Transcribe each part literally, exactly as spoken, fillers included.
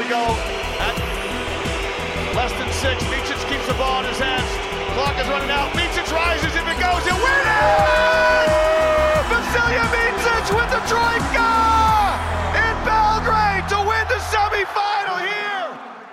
we go at less than six. Micic keeps the ball in his hands. Clock is running out. Micic rises. If it goes, it wins! Vasilija Micic with the trojka in Belgrade to win the semifinal here!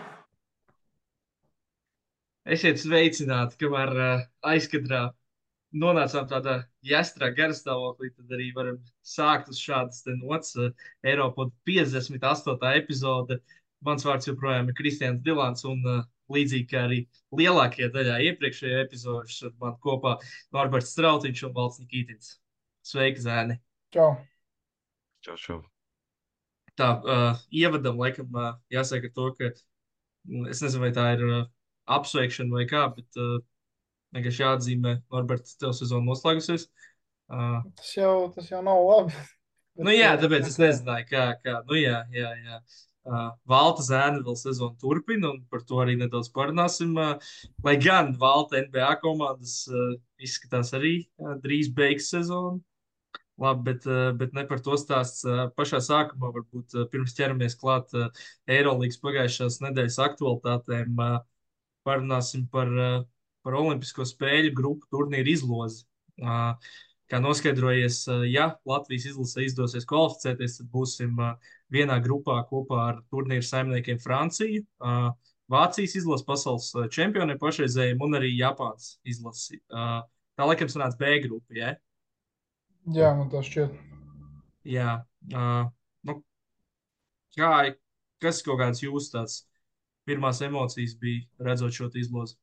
Esiet sveicināti, kamēr uh, aizkadrā nonācām tādā jāstrā garastāvoklī, tad arī varam sākt uz šādas te nots. Uh, Eiropa piecdesmit astotā epizode. Mans vārds joprojām ir Kristians Dilants, un uh, līdzīgi kā arī lielākajā daļā iepriekšējā epizodžas ar mani kopā Norberts Strautiņš un Valds Nikītins. Sveiki, zēni! Čau! Čau, čau. Tā, uh, ievadam, laikam, uh, jāsaka to, ka mm, es nezinu, vai tā ir uh, apsveikšana vai kā, bet uh, vienkārši jāatzīmē, Norberts, tev sezona noslēgusies. Uh, Tas jau, tas jau nav labi. nu jā, tāpēc es nezināju, kā, kā. Nu jā, jā, jā. Uh, Valta zēna vēl sezonu turpina, un par to arī nedaudz parunāsim. Uh, lai gan Valta N B A komandas uh, izskatās arī uh, drīz beigs sezonu. Labi, bet, uh, bet ne par to stāsts uh, pašā sākumā. Varbūt uh, pirms ķeramies klāt uh, Eirolīgas pagājušās nedēļas aktualitātēm. Uh, parunāsim par, uh, par Olimpisko spēļu grupu turnīru izlozi. Uh, Kā noskaidrojies, uh, ja Latvijas izlase izdosies kvalificēties, tad būsim uh, vienā grupā kopā ar turnīru saimniekiem Franciju, uh, Vācijas izlasi pasaules uh, čempioniem pašreizējiem un arī Japānas izlasi. Uh, Tā laikam sanāca B grupa, ja? Jā, man tas šķiet. Jā. Uh, nu, kā, kas kaut kāds jūsu tāds pirmās emocijas bija redzot šo izlozi?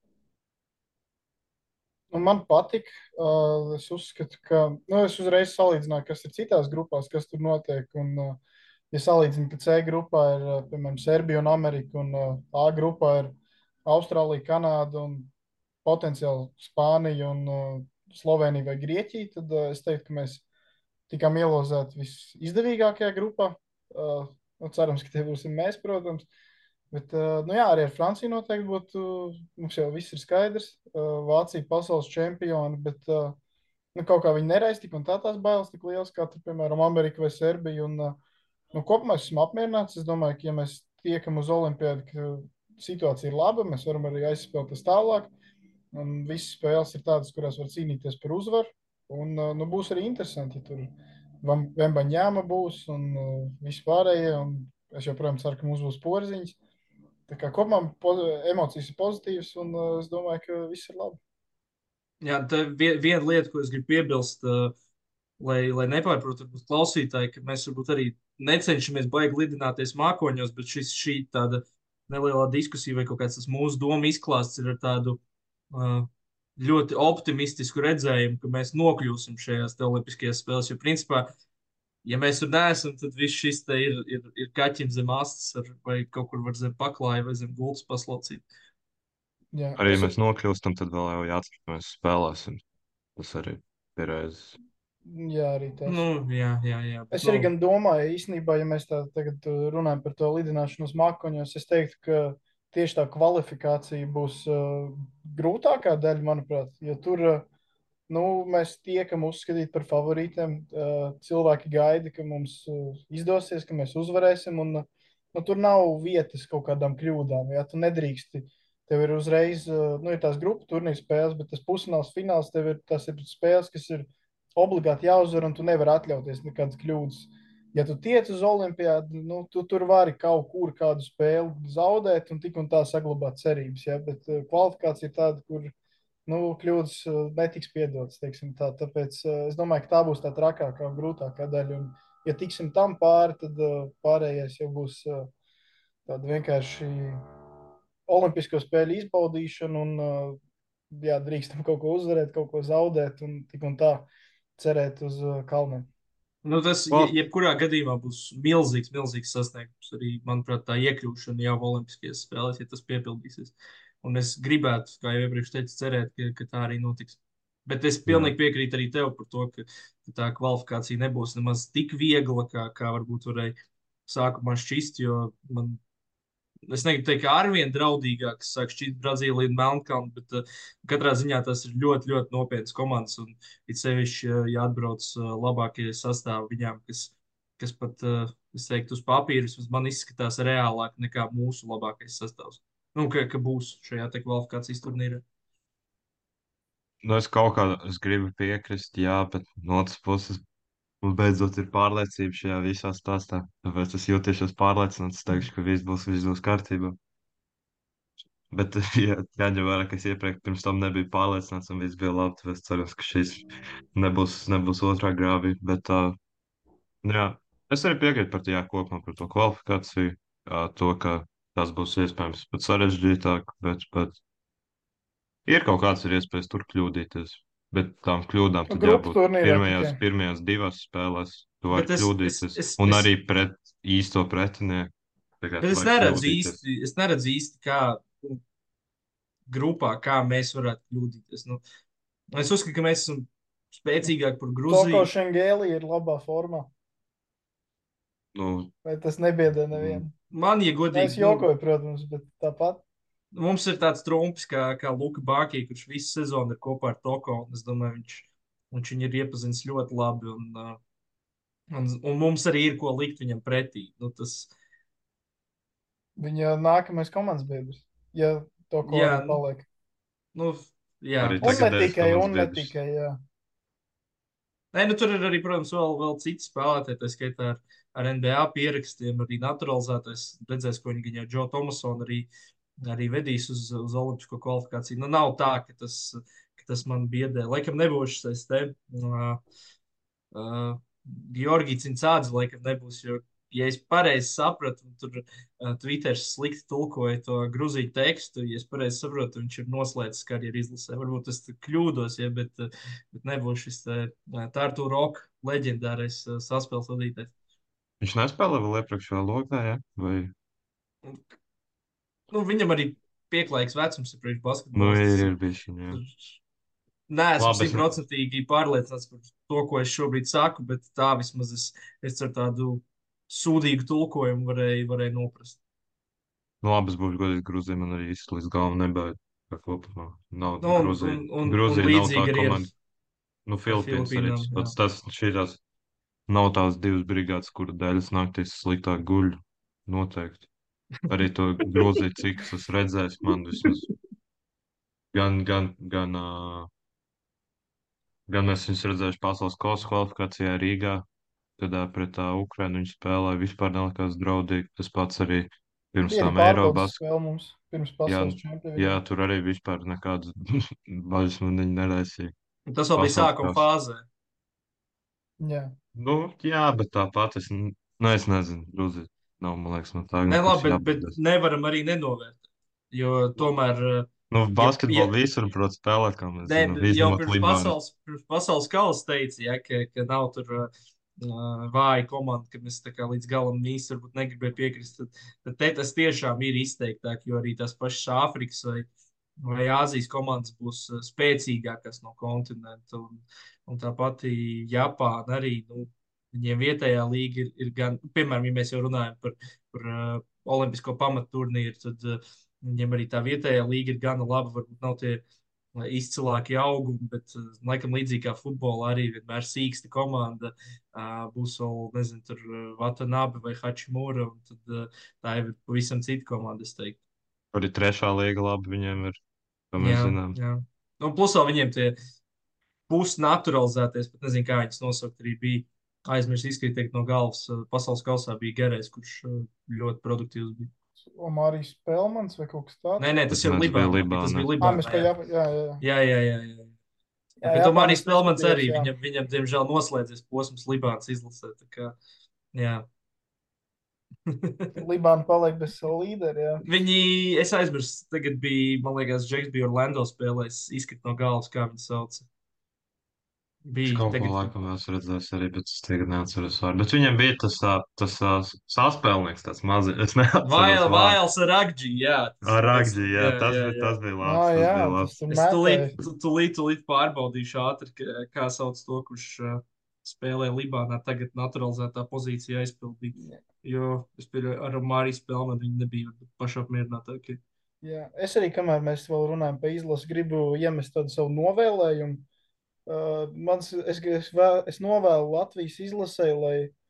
Nu, man patīk. Uh, es uzskatu, ka nu, es uzreiz salīdzināju, kas ir citās grupās, kas tur notiek. Un, uh, ja salīdzinu, ka C grupā ir uh, piemēram Serbija un Amerika, un uh, A grupā ir Austrālija, Kanāda un potenciāli Spānija un uh, Slovenija vai Grieķija, tad uh, es teiktu, ka mēs tikām ielozēti visizdevīgākajā grupā. Uh, nu, cerams, ka tie būsim mēs, protams. Bet, uh, nu jā, arī ar Franciju noteikti būtu, mums jau viss ir skaidrs. Uh, Vācija pasaules čempioni, bet uh, nu, kaut kā viņi nereiz tik un tā tās bailes tik liels, kā tur, piemēram, Amerika vai Serbija. Un, uh, nu, kopumā esmu apmierināts. Es domāju, ka ja mēs tiekam uz olimpiādu, ka situācija ir laba, mēs varam arī aizspēlēties tālāk. Un visas spēles ir tādas, kurās var cīnīties par uzvaru. Un uh, nu, būs arī interesanti, ja tur Vembaņāma būs un uh, vispārējie. Un es joprojām ceru, ka mums būs porziņas. Tā kā kopumā emocijas ir pozitīvas, un uh, es domāju, ka viss ir labi. Jā, tā vien, viena lieta, ko es gribu piebilst, uh, lai, lai nepārprotu klausītāji, ka mēs varbūt arī necenšamies baigi lidināties mākoņos, bet šis, šī tāda nelielā diskusija vai kaut kāds tas mūsu doma izklāsts ir ar tādu uh, ļoti optimistisku redzējumu, ka mēs nokļūsim šajās te olimpiskajās spēlēs, jo principā ja mēs tur neesam, tad viss šis te ir, ir, ir kaķim zem astes ar, vai kaut kur var zem paklāja vai zem gultas paslaucīt. Jā, Arī ja es, mēs nokļūstam, tad vēl jau jāatcer, ka mēs spēlēsim. Tas arī ir reizes. jā, arī tas. Nu, jā, jā, jā. Bet, Es arī nu, gan domāju, īstenībā, ja mēs tā tagad runājam par to lidināšanu uz mākoņos, es teiktu, ka tieši tā kvalifikācija būs uh, grūtākā daļa, manuprāt, jo tur uh, nu, mēs tiekam uzskatīt par favorītiem. Uh, cilvēki gaida, ka mums uh, izdosies, ka mēs uzvarēsim, un uh, nu, tur nav vietas kaut kādām kļūdām. Ja? Tu nedrīksti, tev ir uzreiz, uh, nu, ir tās grupu turnīra spēles, bet tas pusfināls, fināls, tev ir tas ir spēles, kas ir obligāti jāuzvar, un tu nevari atļauties nekādas kļūdas. Ja tu tiec uz olimpiādu, nu, tu tur vari kaut kur kādu spēli zaudēt un tik un tā saglabāt cerības. Ja? Bet uh, kvalifikācija ir tāda, kur nu, kļūdas uh, netiks piedotas. Teiksim, tā. Tāpēc uh, es domāju, ka tā būs tā trakākā un grūtākā daļa. Un, ja tiksim tam pāri, tad uh, pārējais jau būs uh, tāda vienkārši olimpisko spēļu izbaudīšana un uh, jā, drīkstam kaut ko uzvarēt, kaut ko zaudēt un tik un tā cerēt uz uh, kalniem. nu, tas je, Val- jebkurā gadījumā būs milzīgs, milzīgs sasniegums. Arī, manuprāt, tā iekļūšana jau Olimpiskajās spēlēs, ja tas piepildīsies. Un es gribētu, kā jau iepriekš teicu, cerēt, ka, ka tā arī notiks. Bet es pilnīgi piekrītu arī tev par to, ka, ka tā kvalifikācija nebūs nemaz tik viegla, kā, kā varbūt varēja sākumā šķist, jo man, es negribu teikt, ka arvien draudīgāk sāk šķist Brazīlija un Melnkalna, bet uh, katrā ziņā tas ir ļoti, ļoti nopietnas komandas, un it sevišķi, uh, ja atbrauc uh, labākie sastāvi viņām, kas, kas pat, uh, es teiktu, uz papīra man izskatās reālāk nekā mūsu labākais sastāvs. Nu, ka, ka būs šajā te kvalifikācijas turnīrā. Nu, es kaut kā es gribu piekrist, jā, bet no otras puses, mums beidzot ir pārliecība šajā visā stāstā. Tāpēc es jūtīšos pārliecināts, es teikšu, ka viss būs, viss būs kārtībā. Bet, ja jāņem vērā, ka es iepriekš pirms tam nebiju pārliecināts un viss bija labi, tad es ceru, ka šis nebūs, nebūs otrā grāvī. Bet, uh, jā, es arī piekrītu par, jā, kopumā par to kvalifikāciju, uh, to, ka tas būs iespējams pat sarežģītāk, bet, bet ir kaut kāds ir iespējas tur kļūdīties. Bet tām kļūdām tad Grupu jābūt turnīrā pirmajās, tikai. pirmajās divās spēlēs. Tu vari Bet es, es, kļūdīties. es, Un es, arī pret īsto pretinieku. Tā kā bet tu es vari neredzu kļūdīties. īsti, es neredzu īsti, kā grupā, kā mēs varētu kļūdīties. Nu, es uzskatu, ka mēs esam spēcīgāki par Toko Gruziju. Šengēli ir labā formā. Nu, Vai tas nebiedē nevienu? Man, ja Es godīgi, nu, jokoju, protams, bet tāpat. mums ir tāds trumpis kā, kā Luka Bākī, kurš visu sezonu ir kopā ar Toko. Un es domāju, viņš, viņš viņu ir iepazinis ļoti labi. Un, uh, un, un mums arī ir ko likt viņam pretī. Nu, tas, Viņa nākamais komandas biedrs, ja Toko jā, arī paliek. nu, jā. Arī Un ne tagadējais tikai, komandas un ne biedrs. tikai, jā. Nē, nu, tur ir arī, protams, vēl, vēl citi spēlētāji, tā skaitā ar, ar N B A pierakstiem, arī naturalizētais. Redzēs, ko viņi gan jau Džo Tomasonu arī, arī vedīs uz, uz olimpisko kvalifikāciju. Nu, nav tā, ka tas, ka tas man biedē. Laikam nebūs šis te uh, uh, Georgija Cincādze, laikam nebūs, jo, ja es pareizi sapratu, tur uh, Twitteris slikti tulkoja to gruziju tekstu, ja es pareizi saprotu, viņš ir noslēdzis karjeru izlasē. Varbūt es kļūdos, ja, bet, uh, bet nebūs šis te uh, Tartu Rock leģendārais uh, saspēles vadītājs. Viņš nespēlē vēl iepriekšējā lokā, ja? Vai? Nu, viņam arī pieklājīgs vecums ir priekš Nu, basketbols. ir, Tas- ir bijis viņa, jā. Nē, esmu Labi, es ne- simtprocentīgi pārliecināts par to, ko es šobrīd saku, bet tā vismaz es, es ar tādu sūdīgu tulkojumu varēju, varēju noprast. Nu, labi, es būšu godīgi, Grūzija man arī īsti līdz galam nebaida. Kā kopumā. Nav, Nu, un, Grūzija, un, un, un Grūzija nav tā līdzīgi arī ar, komanda. Nu, ar Filipīnas arī Filipīnām. tas jā. pats. Tas šīs nav tās divas brigādes, kuru dēļ es naktīs sliktāk guļu. Noteikti. Arī to Grūziju, cik es esmu redzējis, man vismaz gan, gan, gan, uh, gan es viņus redzējuši pasaules kausa kvalifikācijā Rīgā, kad uh, pret uh, Ukrainu viņi spēlēja, vispār nelikās draudīgi. Tas pats arī pirms Bija arī tam pārbaudas Eirobas. spēle mums pirms Jā, pasaules jā, čempionāta. tur arī vispār nekādas bažas man viņi neraisīja. Un tas vēl bija Pasaules sākuma kausa. fāzē. Jā. Nu, jā, bet tāpat es, n- nu, es nezinu, Grūzija nav, man liekas, man tā Nē, nekas labi, bet, bet jābaidās. nevaram arī nenovērtēt. Jo tomēr, uh, Nu, ja, basketbolu ja, visur, protams, spēlēt, kā mēs nē, zinām, jau izņemot pirms Libānu. pasaules, pirms pasaules kausa teica, ja, ka, ka nav tur uh, vāja komanda, ka mēs tā kā līdz galam īsti varbūt negribēju piekrist. Tad, tad te tas tiešām ir izteiktāk, jo arī tās pašas Āfrikas vai, vai Āzijas komandas būs uh, spēcīgākas no kontinenta. Un, un tā pati Japāna arī, nu, viņiem vietējā līga ir, ir gan, piemēram, ja mēs jau runājam par, par uh, olimpisko pamatu turnīru, tad uh, viņiem arī tā vietējā līga ir gana laba, varbūt nav tie uh, izcilākie augumi, bet, uh, laikam, līdzīgi kā futbolā arī vienmēr sīksta komanda, uh, būs vēl, nezinu, tur uh, Watanabe vai Hachimura, un tad uh, tā jau ir pavisam cita komanda, es teiktu. Arī trešā līga labi viņiem ir, kā mēs Jā, zinām. jā. Un plus vēl viņiem tie pusnaturalizēties, pat nezinu, kā viņas nosaukt, arī bija aizmirst izkrīt no galvas. uh, Pasaules kausā bija Gerais, kurš uh, ļoti produktīvs bija. Omārijas Pelmans vai kaut kas tāds? Nē, nē, tas Tas jau mēs Libānā. bija bija, Tas Libānā. bija Ā, Libānā. mēs pa Jā, jā, jā, jā. jā, jā. jā, jā. Jā, Bet Japānā tomēr arī es Spēlmans paskatījos, arī, jā. viņam, viņam, diemžēl, noslēdzies posms Libānas izlasē. tā Kā, jā. Libāna paliek bez savu līderi, jā. Viņi, es aizmirsu, tagad bija, man liekas, Džeks bija Orlando spēlējis, izkrīt no galvas, kā viņi sauc. Es Bija kaut ko tagad. laikam esmu redzējis arī, bet es tagad neatceros vārdu. Bet viņam bija tas, ā, tas ā, saspēlnieks, tas mazs, es neatceros Vail, vārdu. Vails Ragģi, jā. Tas, Aragģi, tas- jā, tas, jā, bija, jā. tas bija Ā, labs, tas jā, bija tas labs. tur Es tūlīt, mētēja. tu- tūlīt, tūlīt pārbaudīšu ātri, kā, kā sauc to, kurš uh, spēlē Libānā, tagad naturalizētā pozīcijā aizpildīja. Jo es pieļauju, ar Māriju Spēlmanu viņi nebija pašapmierinātāki. Jā. Es arī, kamēr mēs vēl runājam par izlasi, gribu iemest tādu savu novēlējumu. Uh, mans, es, es, vēl, es novēlu Latvijas izlasē, lai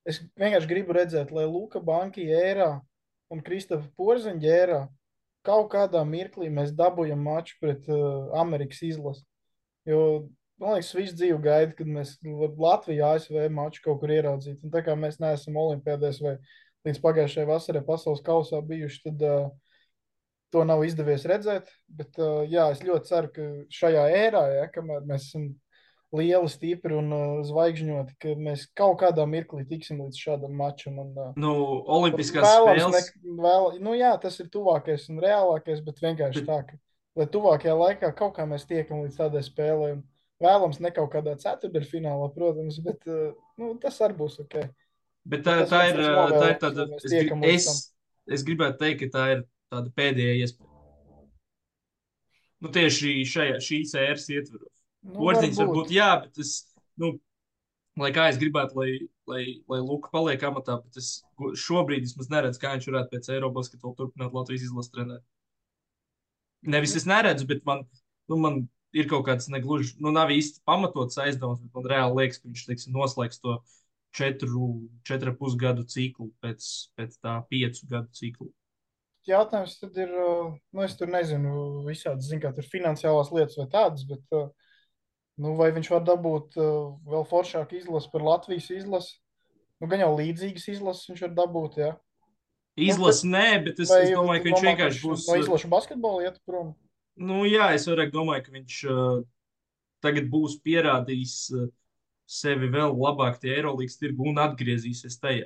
es vienkārši gribu redzēt, lai Luka Banki ērā un Kristofa Porziņa ērā kaut kādā mirklī mēs dabūjam maču pret uh, Amerikas izlasi. Jo, man liekas, visu dzīvi gaida, kad mēs Latviju A S V maču kaut kur ieraudzītu. Un tā kā mēs neesam olimpiādēs vai līdz pagājušajai vasarai pasaules kausā bijuši, tad uh, to nav izdevies redzēt. Bet uh, jā, es ļoti ceru, ka šajā ērā, ja, kamēr mēs esam lieli, stipri un uh, zvaigžņoti, ka mēs kaut kādā mirklī tiksim līdz šādam mačam. Un, uh, Nu, Olimpiskās vēlams, spēles. ne, vēl, nu jā, tas ir tuvākais un reālākais, bet vienkārši Bet- tā, ka, lai tuvākajā laikā kaut kā mēs tiekam līdz tādai spēlē. Un vēlams ne kaut kādā ceturdaļfinālā, protams, bet uh, nu, tas arī būs ok. Bet tā, Tas tā, viens ir, tas uh, tā ir novēlējums, tāda. lai mēs Es, tiekam gri- līdz es, tam. es gribētu teikt, ka tā ir tāda pēdējā iespēja. Nu, tieši šajā, šīs ēras ietvaros. Nu, Porziņš varbūt. varbūt jā, bet es, nu, lai kā es gribētu, lai, lai, lai Luka paliek amatā, bet es šobrīd vismaz neredzu, kā viņš varētu pēc Eirobasketbola turpināt Latvijas izlases trenēt. Nevis es neredzu, bet man, nu, man ir kaut kāds negluži, nu, nav īsti pamatots aizdoms, bet man reāli liekas, ka viņš, teiksim, noslēgs to četru, četru pusgadu ciklu pēc, pēc tā piecu gadu ciklu. Jautājums tad ir, uh, nu, es tur nezinu, visādi, zinu, kā tur finansiālās lietas vai tādas, bet, uh, nu, vai viņš var dabūt uh, vēl foršāku izlasi par Latvijas izlasi? Nu, gan jau līdzīgas izlases viņš var dabūt, jā. Izlasi nē, bet es, Vai es domāju, ka viņš domā, vienkārši būs. no izlašu basketbola iet prom? Nu, jā, es vairāk domāju, ka viņš uh, tagad būs pierādījis uh, sevi vēl labāk tie Eirolandes tirgu un atgriezīsies tajā.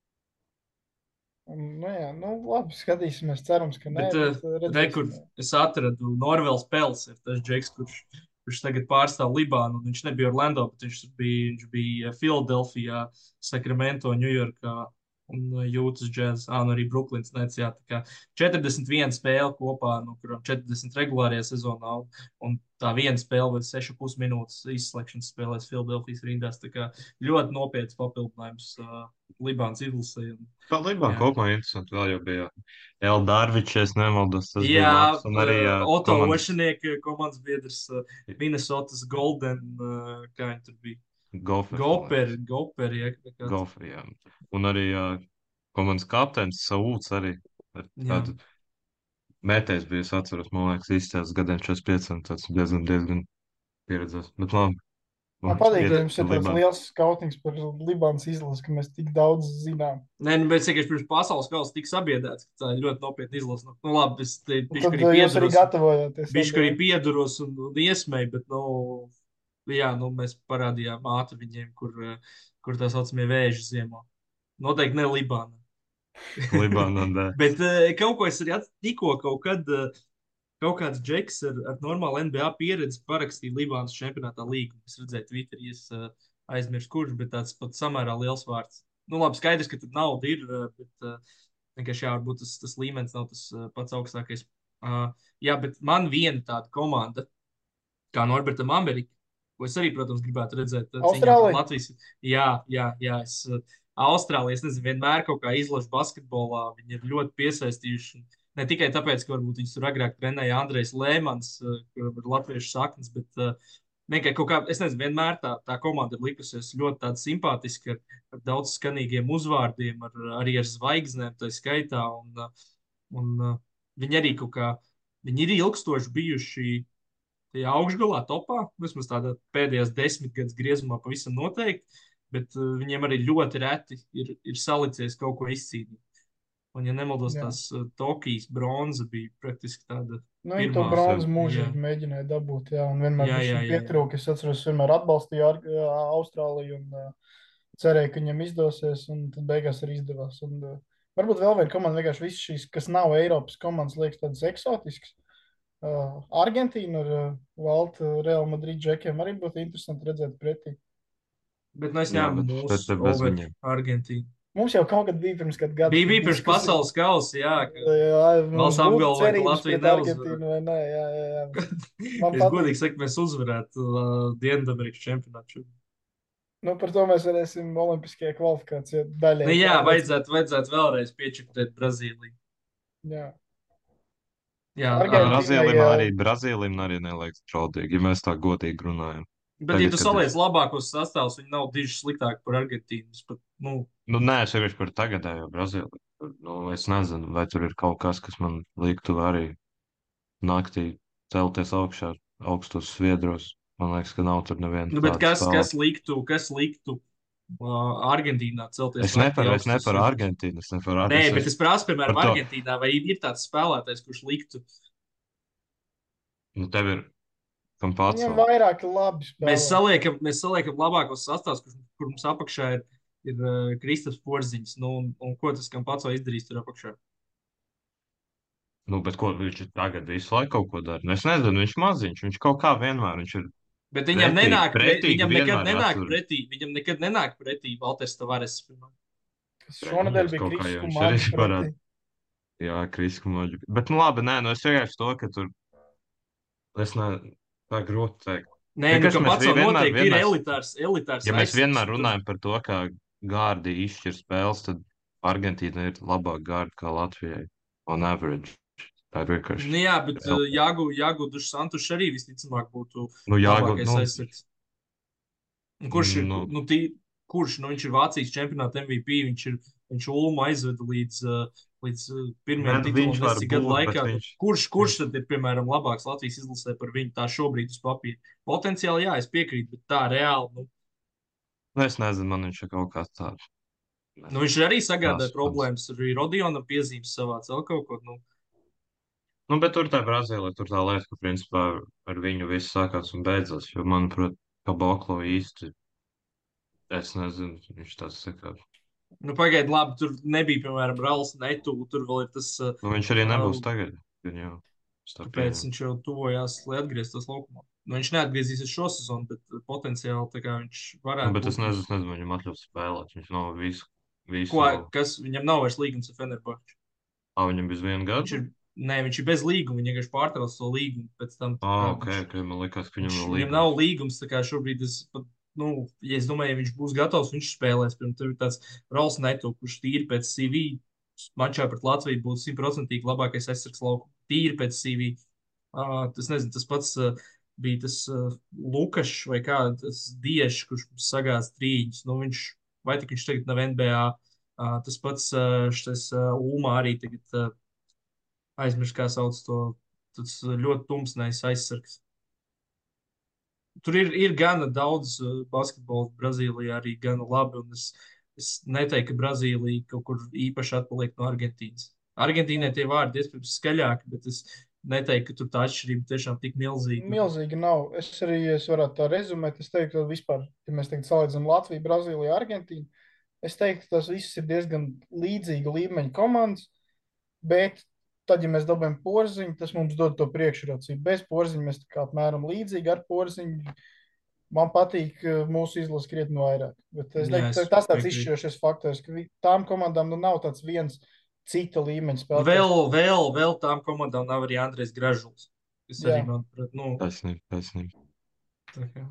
Un, nu, jā, nu, labi, skatīsimies, cerams, ka nē, Bet, bet, uh, uh, re, redzēsim. kur jā. es atradu Norvēls Pels, ir tas Džeks, kurš, kurš tagad pārstāv Libānu. Viņš nebija Orlando, bet viņš bija, viņš bija Filadelfijā, Sakramento, Ņujorkā un Jūtas Jazz, ah, un arī Brooklyns necījā. Tā kā četrdesmit viena spēle kopā, no kurām četrdesmit regulārajā sezonā, un, un tā viena spēle vai seši pus minūtes izslēgšanas spēlēs Filadelfijas rindās. Tā kā ļoti nopietns papildinājums uh, Libānas izlasē. Tā Libāna Jā. kopumā interesanti. Vēl jau bija Eldarvičs, ja es nemaldos. Tas bija Jā, labs. Un arī jā, uh, Oto komandas Ošanieka komandas biedrs uh, Minnesotas Golden, uh, kā viņi tur bija. Gofers. Goper, Goper, jā. kā kāds. Gofer, jā. Un arī jā, komandas kapteinis Sauts arī. Ar Jā. tādu mētējs bija, es atceros, man liekas, izcēlis gadiem četrdesmit pieci, un tāds diezgan, diezgan pieredzējis. Bet labi. Man patīk, iet ka jums ir uz tāds Libānu. liels skautings par Libānas izlasi, ka mēs tik daudz zinām. Nē, nu, bet cik es pirms pasaules kausa tik sabiedēts, ka tā ir ļoti nopietna izlase. Nu, nu labi, es te Un bišķi tad arī uh, jūs arī pieduros. gatavojāties. Bišķi arī pieduros un, un iesmēju, bet, nu, jā, nu, mēs parādījām ātri viņiem, kur, uh, kur tā saucamie vēži ziemā. Noteikti ne Libāna. Libāna, un, uh, Bet uh, kaut ko es arī at- tikko kaut kad, uh, kaut kāds džeks ar, ar normālu N B A pieredzi parakstīja Libānas čempionātā līgumu. Es redzēju Twitterī, es uh, aizmirsu kurš, bet tāds pat samērā liels vārds. Nu, labi, skaidrs, ka tur nauda ir, uh, bet uh, vienkārši jā, varbūt tas, tas līmenis nav tas uh, pats augstākais. Uh, jā, bet man viena tāda komanda, kā Norbertam Amerikam, ko es arī, protams, gribētu redzēt. uh, cīņā Austrālija? pret Latvijas. Jā, jā, jā. Es, uh, Austrālija, es nezinu, vienmēr kaut kā izlašu basketbolā. Viņi ir ļoti piesaistījuši. Ne tikai tāpēc, ka varbūt viņus tur agrāk trenēja Andrejs Lēmans, uh, kuram ir latviešu saknes, bet uh, vienkārši kaut kā, es nezinu, vienmēr tā, tā komanda ir likusies ļoti tāda simpātiska, ar, ar daudz skanīgiem uzvārdiem, ar, arī ar zvaigznēm tā skaitā. Un, uh, un uh, viņi arī kaut kā, viņi ir ilgstoši bijuši tajā augšgalā, topā, vismaz tādā pēdējās desmitgades griezumā pavisam noteikti, bet uh, viņiem arī ļoti reti ir, ir salicies kaut ko izcīnīt. Un, ja nemaldos, Jā. tās uh, Tokijas bronza bija praktiski tāda. Nu, viņi to Pirmā, bronzu jā. mūžīgi mēģināja dabūt, jā, un vienmēr Jā, viņš jā, viņam jā, jā. pietrūka. Es atceros, vienmēr atbalstīju Ar jā, Austrāliju un uh, cerēju, ka viņam izdosies, un tad beigās arī izdevās. Un, uh, varbūt vēl viena komanda, vienkārši visas šīs, kas nav Eiropas komandas, liekas tādas eksotiskas. Uh, Argentīna ar uh, Valtu Real Madrid džekiem arī būtu interesanti redzēt pretī. Bet nu, es Jā, ņēmu bet mūsu bet bez over viņiem. Argentīnu. Mums jau kaut kad bija pirms kāda gada. Bija, bija pirms diskusija. pasaules kausa, jā. Ka Jā, mums valsts būtu apgalvoja, ka cerības Latvija pret neuzvar. Argentīnu vai nē, jā, jā, jā. Man es patīk. godīgi saku, mēs uzvarētu uh, Dienvidamerikas čempionātu. Nu, par to mēs varēsim olimpiskajā kvalifikācijā daļai. Nu, jā, pārliecināti. vajadzētu, vajadzētu vēlreiz piečaktēt Brazīliju. Jā. Jā, Argentīna- ā, Brazīlim jā. arī, Brazīlim arī neliekas draudīgi, ja mēs tā godīgi runājam. bet, ja Tagad, tu kad saliec labākos sastāvus, viņi nav diži sliktāki par Argentīnu. Es pat, nu, Nu, nē, es vienkārši par tagadējo Brazīliju. Nu, es nezinu, vai tur ir kaut kas, kas man liktu arī naktī celties augšā, augstos sviedros. Man liekas, ka nav tur neviena Nu, bet tāda kas, spēle. kas liktu, kas liktu uh, Argentīnā celties Es naktī neparu, es augstos neparu uzvaras? Argentīnu, es neparu Nē, Argentīnu. bet es prasu, piemēram, Par to, Argentīnā, vai ir tāds spēlētājs, kurš liktu. nu, tev ir kam Viņam pacelt. vairāk labi Mēs spēlē. saliekam, mēs saliekam labākos sastāvus, kur, kur mums apakšā ir, ir uh, Kristaps Porziņš. Nu, un, un ko tas kam pats izdarīs tur apakšā? Nu, bet ko viņš tagad visu laiku kaut ko dara? Nu, es nezinu, viņš maziņš, viņš kaut kā vienmēr, viņš ir Bet viņam pretīgi, nenāk, pre, pretīgi viņam nekad vienmēr nenāk attur. pretī, viņam nekad nenāk pretī Valters Tavares. piemēram. Kas šonadēļ Protams, bija kaut kā Kristus jau viņš Kumaģis arī varētu. pretī. Jā, Krisku maģu. Bet, nu, labi, nē, nu, es vienkārši to, ka tur, es nezinu, tā grūti teikt. Nē, nu, Vienkārši ka mēs pats vi- vienmēr, noteikti ir vienmēr, elitārs, elitārs ja mēs aizsargs, vienmēr tur- runājam par to, kā gārdi izšķir spēles, tad Argentīna ir labāka gārda kā Latvijai. On average. Tā ir vienkārši. Nu, jā, bet uh, Jāgu, Jāgu Dušs Santušs arī visticamāk būtu Nu, Jāgu, labākais nu, aizsargs. Un Kurš ir, nu, nu, tī, kurš, nu, viņš ir Vācijas čempionāta M V P, viņš ir, viņš Ulmu aizveda līdz, uh, līdz uh, pirmajam bet titulam viņš var nesik gadu būt, laikā. bet viņš, Kurš, kurš tad ir, piemēram, labāks Latvijas izlasē par viņu tā šobrīd uz papīra? Potenciāli, jā, es piekrītu, bet tā reāli, nu, nu, es nezinu, man viņš ir kaut kāds tāds. nu viņš arī sagādāja Tās- problēmas, arī Rodionam piezīmes savā vēl kaut ko, nu, Nu, bet tur tā Brazīlija, tur tā lieta, ka, principā, ar viņu viss sākās un beidzās, jo, manuprāt, ka Boklo īsti, es nezinu, viņš tāds sakā. nu pagaidi, labi, tur nebija, piemēram, Rals Netu, tur vēl ir tas, uh, Nu, viņš arī nebūs uh, tagad, gan jau. es tā kāpēc pieņemu. viņš jau tuvojās, lai atgrieztos laukumā. Nu, viņš neatgriezīsies šo sezonu, bet uh, potenciāli tā kā viņš Nu, varētu bet es būt. nezinu, es nezinu, viņam atļaus spēlēt, viņš nav visu, visu. Ko, kas viņam nav vairs līgums ar Fenerbahču. Ā, viņam bez viena Viņš gada? ir, nē, viņš ir bez līguma, viņš vienkārši pārtrauc to līgumu pēc tam. Ā, kā ok, viņš- ok, man liekas, ka Viņš, viņam vēl viņam līgums. nav līgums, tā kā šobrīd es pat, nu, ja es domāju, ja viņš būs gatavs, viņš spēlēs. Pirms tam ir tāds Rols Neto, kurš tīri pēc C V mačā pret Latviju būtu simtprocentīgi labākais aizsargs laukumā. Tīri pēc C V. Uh, tas, nezinu, tas pats uh, bija tas uh, Lukašs vai kā, tas Diešs, kurš sagāz trīņus. Nu, viņš, vai tik viņš tagad nav N B A. Uh, tas pats uh, šis uh, Ulmā arī tagad uh, aizmirst, kā sauc to. Tas uh, ļoti tumsnais aizsargs. Tur ir, ir gana daudz uh, basketbola Brazīlijā, arī gana labi. un Es, es neteiktu, ka Brazīlija kaut kur īpaši atpaliek no Argentīnas. Argentīnai tie vārdi iespējams skaļāki, bet es neteiktu, ka tur tā atšķirība tiešām tik milzīga. Milzīgi nav. Es arī, ja es varētu tā rezumēt, es teiktu, ka vispār, ja mēs tagad salīdzinām Latviju, Brazīliju, Argentīnu, es teiktu, ka tas viss ir diezgan līdzīga līmeņa komandas, bet tad, ja mēs dabūjam Porziņu, tas mums dod to priekšrocību. Bez Porziņa mēs tā kā apmēram līdzīgi ar Porziņu. Man patīk uh, mūsu izlase krietni vairāk. Bet es Jā, teiktu, es ka tas tāds piekrītu. izšķirošais faktors, ka vi- tām komandām nu nav tāds viens cita līmeņa spēlētājs. Vēl, vēl, vēl tām komandām nav arī Andrejs Gražuls. Tas arī, Jā. manuprāt, nu, Taisnība, taisnība. tā kā.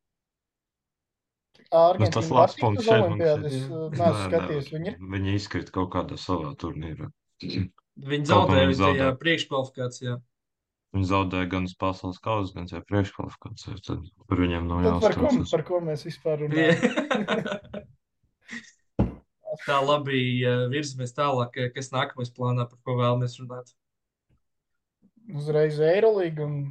Nu, tas Argentīna var labs tikt punkts uz šeit mums olimpiādu. ir. Es uh, Nē, neesmu nē, skatījies. Viņi ir Viņi izkrita kaut kādā savā turnīrā. Viņi Kaut ko zaudēja viņi tajā zaudē. priekškvalifikācijā. Viņi zaudēja gan uz pasaules kausa, gan tajā priekškvalifikācijā. Tad par viņiem nav tad par ko, jāuztraucas. par ko mēs vispār runājam. Tā labi, uh, virzamies tālāk. Kas nākamais plānā, par ko vēlamies runāt? Uzreiz Eirolīga un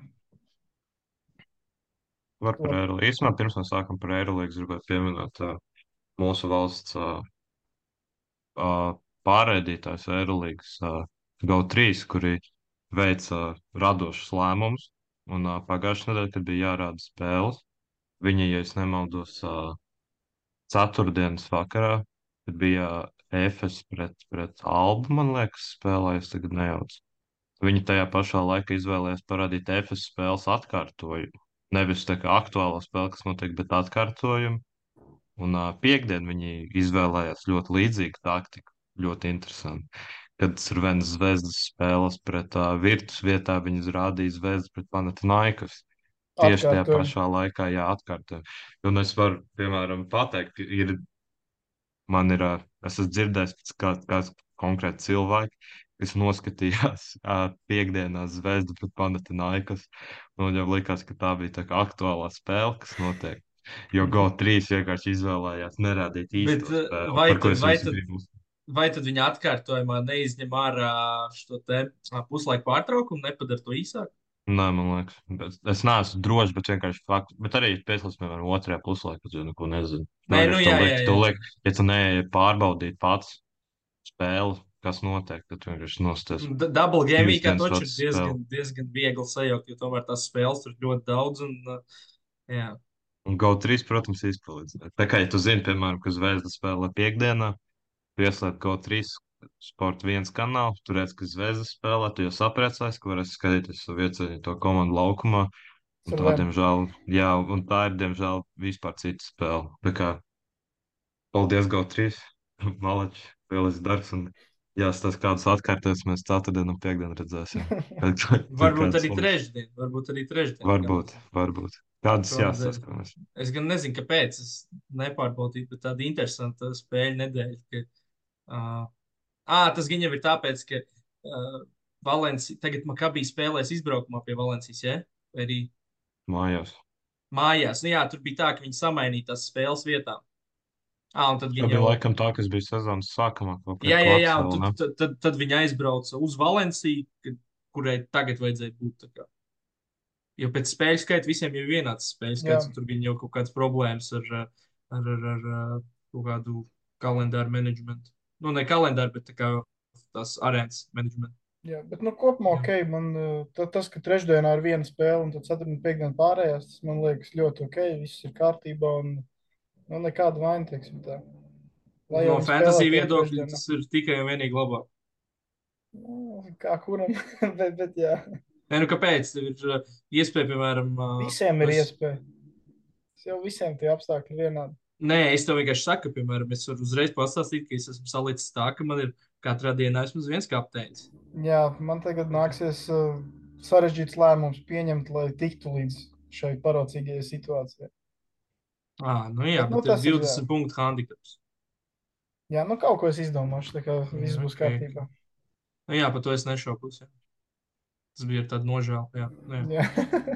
Var par Eirolīgu. Īsumā pirms mēs sākam par Eirolīgu, gribētu pieminēt uh, mūsu valsts uh, uh, pārraidītājs Eirolīgas uh, Go trīs, kuri veica uh, radošus lēmumus. Un uh, pagājušajā nedēļā, kad bija jārāda spēles, viņi, ja es nemaldos, uh, ceturtdienas vakarā, kad bija Efes pret, pret Albu, man liekas, spēlējas, tagad nejauc. Viņi tajā pašā laikā izvēlējās parādīt Efes spēles atkārtojumu. Nevis tā kā aktuālā spēle, kas notiek, bet atkārtojumu. Un uh, piekdien viņi izvēlējās ļoti līdzīgu taktiku, ļoti interesanti. Kad Crvenas zvezdas spēles pret uh, Virtus vietā, viņi rādīja zvezdas pret Panathinaikos. Tieši tajā atkārtojumu. pašā laikā, jā, atkārtojumu. Un es varu, piemēram, pateikt, ka ir, man ir, uh, es esmu dzirdējis pēc kā, kāds konkrēti cilvēki, kas noskatījās uh, piekdienās zvezdu pret Panathinaikos. Un jau likās, ka tā bija tā kā aktuālā spēle, kas notiek. Jo Go trīs vienkārši izvēlējās nerādīt Bet īsto uh, spēli, vai par ko tad, es vai jums tad, gribu. vai tad viņa atkārtojumā neizņem ārā šo te ā, puslaiku pārtraukumu, nepadara to īsāku? Nē, man liekas, bet es neesmu drošs, bet vienkārši fakts. Bet arī pēclis, piemēram, otrajā puslaikā, es jau neko nezinu. Nē, nu Vienkārši tu jā, jā, liek, tu jā. liek, ja tu neej pārbaudīt pats spēli, kas notiek, tad tu vienkārši nosties D- Double game, divas kā dienas toču ir vecs spēli. diezgan, diezgan viegli sajaukt, jo tomēr tās spēles tur ļoti daudz. Un, uh, jā. Un Go trīs, protams, izpalīdz. Tā kā, ja tu zini, piemēram, ka Zvezda spēlē piekdienā, pieslēgt Go trīs Sport viens kanālu, tur redz, ka Zvezda spēlē, tu jau sapriecājies, ka varēsi skatīties savu ieceļņu komandu laukumā. Un tā, Survivor. diemžēl, jā, un tā ir, diemžēl, vispār cita spēle. Tā kā, paldies, Go trīs, Malači, lielisks darbs, un jāstāsta, kādas atkārtotas mēs ceturtdien un piekdien redzēsim. Kad, tur Varbūt kāds arī labs. trešdien, varbūt arī trešdien. Varbūt, varbūt. Kādas Šonadēļ. jāsaskatās. Es gan nezinu, kāpēc es nepārbaudīju, bet tāda interesanta spēļu nedēļa. Ka, uh, à, tas gan jau ir tāpēc, ka uh, Valencija, tagad Makabī spēlēs izbraukumā pie Valencijas, ja? Vai arī Mājās. mājās. Nu jā, tur bija tā, ka viņi samainīja tās spēles vietām. À, un tad Tā viņi bija jau, laikam tā, kas bija sezonas sākumā, kaut jā, pret jā, jā, un Lakselu, tad, ne? tad, tad, tad viņi aizbrauca uz Valenciju, kad, kurai tagad vajadzēja būt. Tā kā. Jo pēc spēļu skaita visiem jau ir vienāds spēļu skaits, Jā. un tur bija jau kaut kādas problēmas ar, ar, ar, ar, ar kaut kādu kalendāru menedžmentu. Nu, ne kalendāru, bet tā kā tās arēnas menedžmentu. Jā, bet nu, kopumā ok. Man, uh, ta- tas, ka trešdienā ir viena spēle un tad ceturtdien, piekdien pārējās, tas man liekas ļoti ok. Viss ir kārtībā un nu, nekāda vaina, teiksim tā. Lai jau No viņi fantasy spēlē to viedokļa trešdienu. tas ir tikai un vienīgi labāk. Nu, kā kuram, bet, bet jā. Nē, nu kāpēc? Tev ir uh, iespēja, piemēram, uh, Visiem ir es- iespēja. Tas jau visiem tie apstākļi ir vienādi. Nē, es tev vienkārši saku, ka, piemēram, es varu uzreiz pastāstīt, ka es esmu salicis tā, ka man ir katrā dienā vismaz viens kapteinis. Jā, man tagad nāksies uh, sarežģīts lēmums pieņemt, lai tiktu līdz šai parocīgajai situācijai. À, nu jā, Bet, nu, bet ir tas ir, divdesmit jā. punktu handikaps. Jā, nu kaut ko es izdomāšu, tā kā viss būs Ok. kārtībā. Nu jā, par to es nešaubos. Jā. Tas bija ar tādu nožēlu. Jā, nu jā.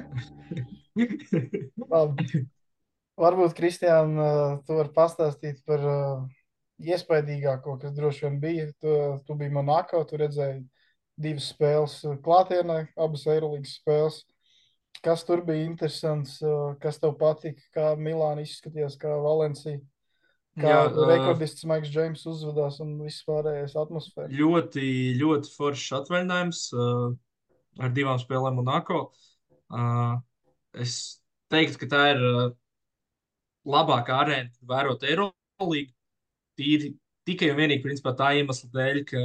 Jā. Labi. Varbūt, Kristiāna, uh, tu vari pastāstīt par uh, iespaidīgāko, kas droši vien bija. Tu, tu biji Monako, tu redzēji divas spēles uh, klātienē, abas Eirolandes spēles. Kas tur bija interesants, uh, kas tev patika, kā Milāna izskatījās, kā Valencija, kā Jā, uh, rekordists Maiks Džeims uzvedās un viss pārējais atmosfēra. ļoti, ļoti foršs atvaļinājums uh, ar divām spēlēm Monako. Uh, es teiktu, ka tā ir uh, labākā arēna, kur vērot Eirolīgu. Tīri tikai un vienīgi principā, tā iemesla dēļ, ka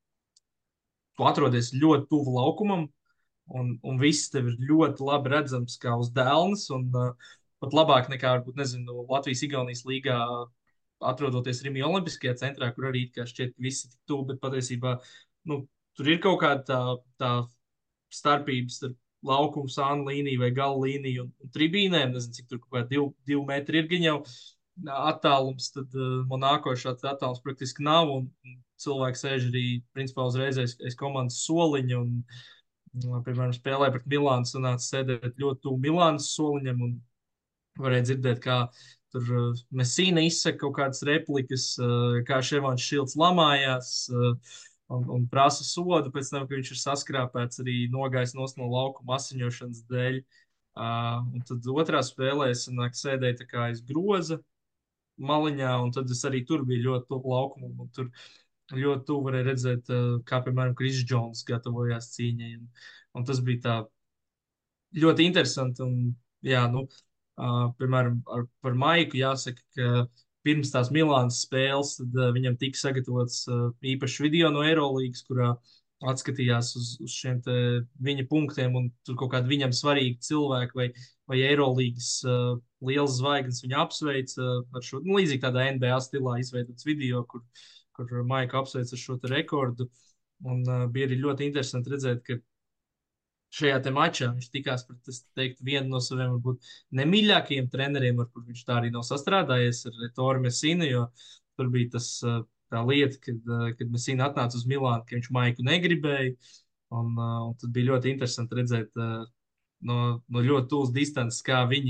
tu atrodies ļoti tuvu laukumam, un, un viss tev ir ļoti labi redzams, kā uz dēlnes. Un, uh, pat labāk nekā, varbūt, nezinu, Latvijas-Igaunijas līgā, atrodoties Rimī Olimpiskajā centrā, kur arī it kā šķiet, ka visi ir tik tuvu, bet patiesībā nu, tur ir kaut kāda tā, tā starpība starp laukumu sānu līniju vai galu līniju un, un tribīnēm. Nezinu, cik tur kaut kādi divi, divi metri ir gan jau attālums, tad uh, Monako šāds attālums praktiski nav. Un, un cilvēks sēž arī principā uzreiz aiz, aiz komandas soliņa. Un, un, piemēram, spēlē pret Milānu, sanāca sēdēt ļoti tuvu Milānas soliņam un varēja dzirdēt, kā tur uh, Mesīna izsaka kaut kādas replikas, uh, kā Ševans Šilds lamājās. Uh, Un, un prasa sodu pēc tam, ka viņš ir saskrāpēts, arī nogājis no laukuma asiņošanas dēļ. Uh, un tad otrā spēlē es nāk, sēdēju tā kā aiz groza maliņā, un tad es arī tur biju ļoti tuvu laukumam. Un tur ļoti tuvu varēja redzēt, uh, kā, piemēram, Kris Džons gatavojās cīņai. Un, un tas bija tā ļoti interesanti. Un, jā, nu, uh, piemēram, ar, par Maiku jāsaka, ka pirms tās Milānas spēles, tad uh, viņam tika sagatavots uh, īpašs video no Eirolandes, kurā atskatījās uz, uz šiem viņa punktiem, un tur kaut kādi viņam svarīgi cilvēki vai, vai Eirolandes uh, liels zvaigznes viņu apsveic uh, ar šo, nu, līdzīgi tādā N B A stilā izveidots video, kur, kur Maika apsveic ar šo rekordu. Un uh, bija arī ļoti interesanti redzēt, ka šajā te mačā viņš tikās pret, es teiktu, vienu no saviem, varbūt, nemīļākajiem treneriem, ar kur viņš tā arī nav sastrādājies, ar Ettore Messinu, jo tur bija tas, tā lieta, kad, kad Messina atnāca uz Milānu, ka viņš Maiku negribēja, un, un tad bija ļoti interesanti redzēt no, no ļoti tūlas distances, kā viņi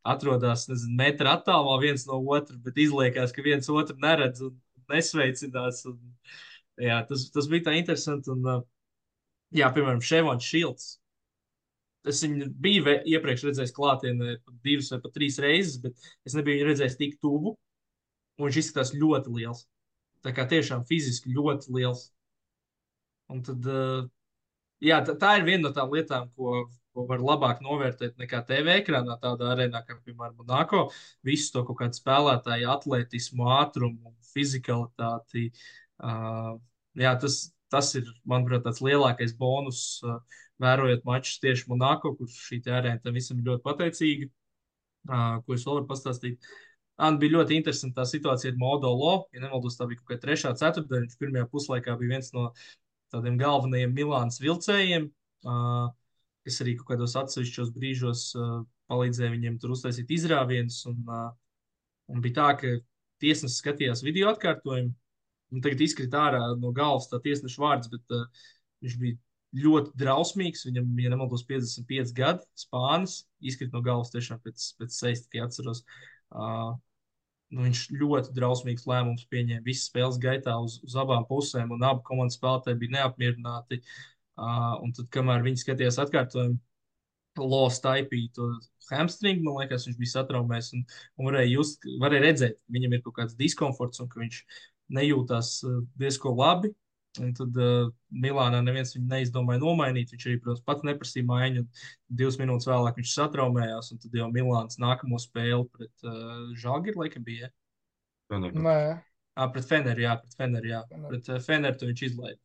atrodas, nezinu, metru attālumā viens no otra, bet izliekās, ka viens otru neredz un nesveicinās. Un, jā, tas, tas bija tā interesanti. Un, uh, jā, piemēram, Ševons Šilds. Es viņu biju vē- iepriekš redzējis klātienē pat divas vai pat trīs reizes, bet es nebiju viņu redzējis tik tuvu. Un viņš izskatās ļoti liels. Tā kā tiešām fiziski ļoti liels. Un tad, uh, jā, tā, tā ir viena no tām lietām, ko, ko var labāk novērtēt nekā T V ekrānā, tādā arēnā, kā piemēram Monako. Visu to kaut kādu spēlētāju atletismu, ātrumu, fizikalitāti. Uh, jā, tas, tas ir, manuprāt, tāds lielākais bonus, uh, vērojot mačus tieši Monako, kur šī te arēna tam visam ir ļoti pateicīga. Uh, ko es vēl varu pastāstīt? Un bija ļoti interesanti tā situācija ar Modolo. Ja nemaldos, tā bija kaut kāda trešā ceturtdiena. Viņš pirmajā puslaikā bija viens no tādiem galvenajiem Milānas vilcējiem, uh, kas arī kaut kādos atsevišķos brīžos uh, palīdzēja viņiem tur uztaisīt izrāvienus. Un, uh, un bija tā, ka tiesnesis skatījās video atkārtojumu, un tagad izkrīt ārā no galvas tā tiesneša vārds, bet uh, viņš bija ļoti drausmīgs. Viņam, ja nemaldos, piecdesmit pieci gadi, spānis, izkrīt no galvas tiešām pēc, pēc sejas, tikai atceros. Uh, nu, viņš ļoti drausmīgs lēmums pieņēma visas spēles gaitā uz, uz abām pusēm, un abu komandas spēlētāji bija neapmierināti. Uh, un tad, kamēr viņi skatījās atkārtojumu, Los taipīja to hamstringu, man liekas, viņš bija satraumējis, un, un varēja, just, varēja redzēt, ka viņam ir kaut kāds diskomforts, un ka viņš nejūtās uh, diezko labi. Un tad uh, Milānā neviens viņu neizdomāja nomainīt. Viņš arī, protams, pats neprasīja maiņu. Divas minūtes vēlāk viņš satraumējās, un tad jau Milāns nākamo spēli pret uh, Žalgiru, laikam bija. Ja? Nē, À, pret Feneru, jā, pret Feneru, jā. Fener. Pret uh, Feneru to viņš izlaida.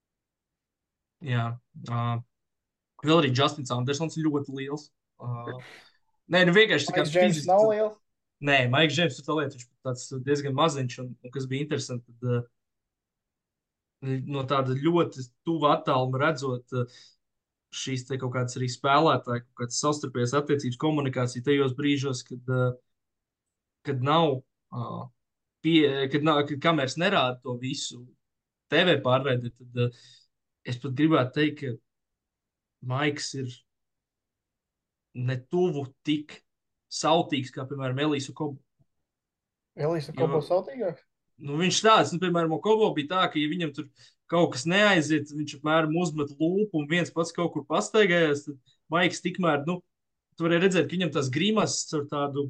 Jā. Uh, vēl arī Justins Andersons ļoti liels. Uh, nē, nu vienkārši tā kā Maiks Džeims fiziski. nav liels. Nē, Maiks Džeims ir tā lieta, viņš tāds diezgan maziņš, un, un kas bija interesanti, tad uh, no tāda ļoti tuva attāluma redzot uh, šīs te kaut kādas arī spēlētāji, kaut kādas savstarpējas attiecības komunikācija tajos brīžos, kad, uh, kad nav, uh, pie, kad nav, kad kameras nerāda to visu T V pārraidi, tad uh, es pat gribētu teikt, ka Maiks ir ne tuvu tik sautīgs, kā, piemēram, Elīsu Kobu. Elīsa Jo- Kobo sautīgāks. Nu, viņš tāds, nu, piemēram, Kobo bija tā, ka, ja viņam tur kaut kas neaiziet, viņš apmēram uzmet lūpu un viens pats kaut kur pastaigājās, tad Maiks tikmēr, nu, tu varēja redzēt, ka viņam tās grimases ar tādu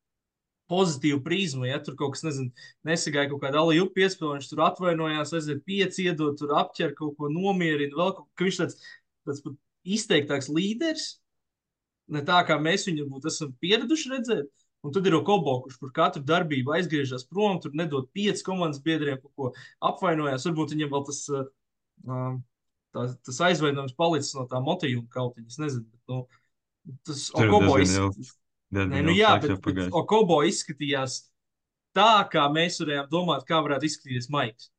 pozitīvu prizmu, ja tur kaut kas, nezinu, nesagāja kaut kāda alī upi iespēja, viņš tur atvainojās, aiziet pieci iedot, tur apķer kaut ko nomierina, vēl kaut ka viņš tāds, tāds pat izteiktāks līderis, ne tā, kā mēs viņu būtu esam pieraduši redzēt. Un tad ir Okobo, kurš par katru darbību aizgriežas prom, tur nedod pieci komandas biedriem, kaut ko apvainojās. Varbūt viņam vēl tas, uh, tā, tas aizvainojums palicis no tā motījuma kautiņa, es nezinu. Bet, nu, tas Tur ir Okobo diezgan izskatījās. ilgs- diezgan Nē, nu ilgs jā, laiks bet, jau bet pagājis. Okobo izskatījās tā, kā mēs varējām domāt, kā varētu izskatīties Maiks.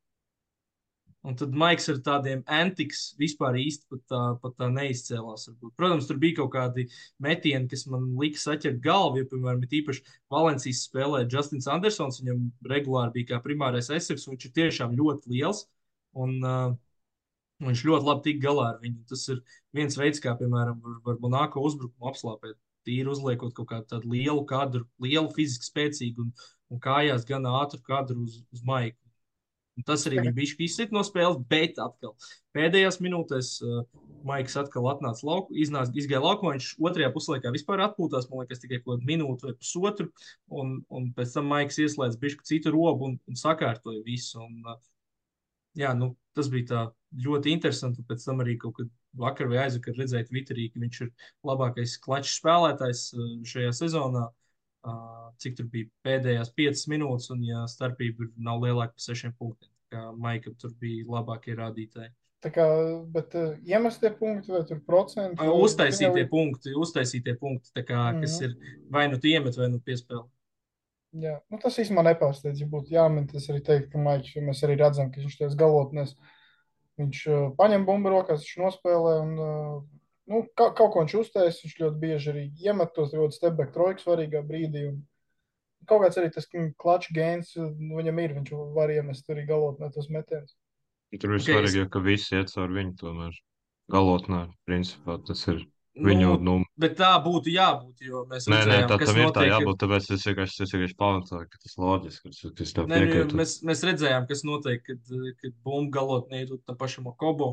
Un tad Maiks ar tādiem antiks vispār īsti pat tā, pat tā neizcēlās. Varbūt. Protams, tur bija kaut kādi metieni, kas man lika saķert galvu, jo, piemēram, ir īpaši Valencijas spēlē Justins Andersons, viņam regulāri bija kā primārais aizsargs, un viņš ir tiešām ļoti liels, un uh, viņš ļoti labi tika galā ar viņu. Tas ir viens veids, kā, piemēram, var, var Monako uzbrukumu apslāpēt. Tīri uzliekot kaut kādu tādu lielu kadru, lielu fiziski spēcīgu un, un kājās gan ātru kadru uz, uz Maiku. Un tas arī bija bijis izsit no spēles, bet atkal pēdējās minūtēs uh, Maiks atkal atnāca lauku, iznāca, izgāja laukumā, viņš otrajā puslaikā vispār atpūtās, man liekas, tikai kaut kādu minūtu vai pusotru, un, un pēc tam Maiks ieslēdz bišķi citu robu un, un sakārtoja visu. Un, uh, jā, nu, tas bija tā ļoti interesanti, un pēc tam arī kaut kad vakar vai aizvakar redzēja Twitterī, ka viņš ir labākais klačs spēlētājs uh, šajā sezonā. Uh, cik tur bija pēdējās piecas minūtes, un ja starpība nav lielāka par sešiem punktiem. Tā kā Maikam tur bija labākie rādītāji. Tā kā, bet uh, iemestie punkti vai tur procenti? Uh, vai- uztaisītie viņam- punkti, uztaisītie punkti, tā kā, Mhm. kas ir vai nu tu iemet, vai nu piespēli. Jā, nu, tas īstenībā nepārsteidz. Ja būtu jāmin, tas arī teikt, ka Maiks, jo mēs arī redzam, ka viņš tajās galotnēs, viņš uh, paņem bumbu rokās, viņš nospēlē un uh, nu, ka, kaut ko viņš uztais, viņš ļoti bieži arī iemet tos ļoti stepback trojku svarīgā brīdī. Un kaut kāds arī tas klačs gēns nu, viņam ir, viņš var iemest arī galotnē tos metienus. Tur ir Ok, svarīgi, jo, ka visi iet caur viņu tomēr. Galotnē, principā, tas ir Viņu, Nu, nu, bet tā būtu jābūt, jo mēs nē, nē, redzējām, tā kas tam ir tā notiek. jābūt, tāpēc es vienkārši, es vienkārši pamatoju, ka tas loģiski, es, es tev Nē, nu, jo piekrītu. mēs, mēs redzējām, kas notiek, kad, kad bumbu galotnē ir tam pašam Okobo.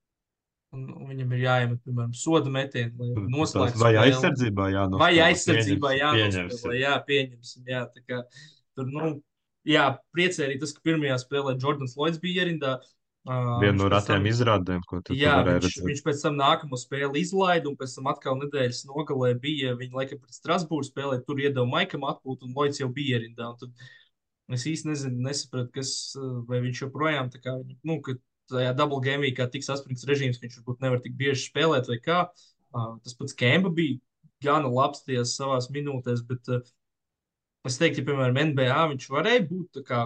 Un, un viņam ir jāiemet, piemēram, soda metienu, lai Tās noslēgtu vai spēli. aizsardzībā Vai jānospēlē, aizsardzībā pieņemsim, jānospēlē, pieņemsim. jā, pieņemsim. Jā, tā kā, tur, nu, jā, priecē arī tas, ka pirmajā spēlē Jordans Lloyds bija ierindā. Uh, Viena viņš no pēc tam ratiem izrādēm, ko tu, tu Jā, varēji viņš, redzēt. viņš pēc tam nākamo spēli izlaida, un pēc tam atkal nedēļas nogalē bija. Viņa laikam pret Strasbūru spēlē, tur iedeva Maikam atpūtu, un Lloyds jau bija ierindā. Un tad es īsti nezinu, nesapratu, kas, uh, vai viņš joprojām tā kā, viņu- nu, ka tajā double game kā tik saspringts režīms, ka viņš varbūt nevar tik bieži spēlēt vai kā. Uh, tas pats Kemba bija gana labs tajās savās minūtēs, bet uh, es teiktu, ja, piemēram, N B A viņš varēja būt tā kā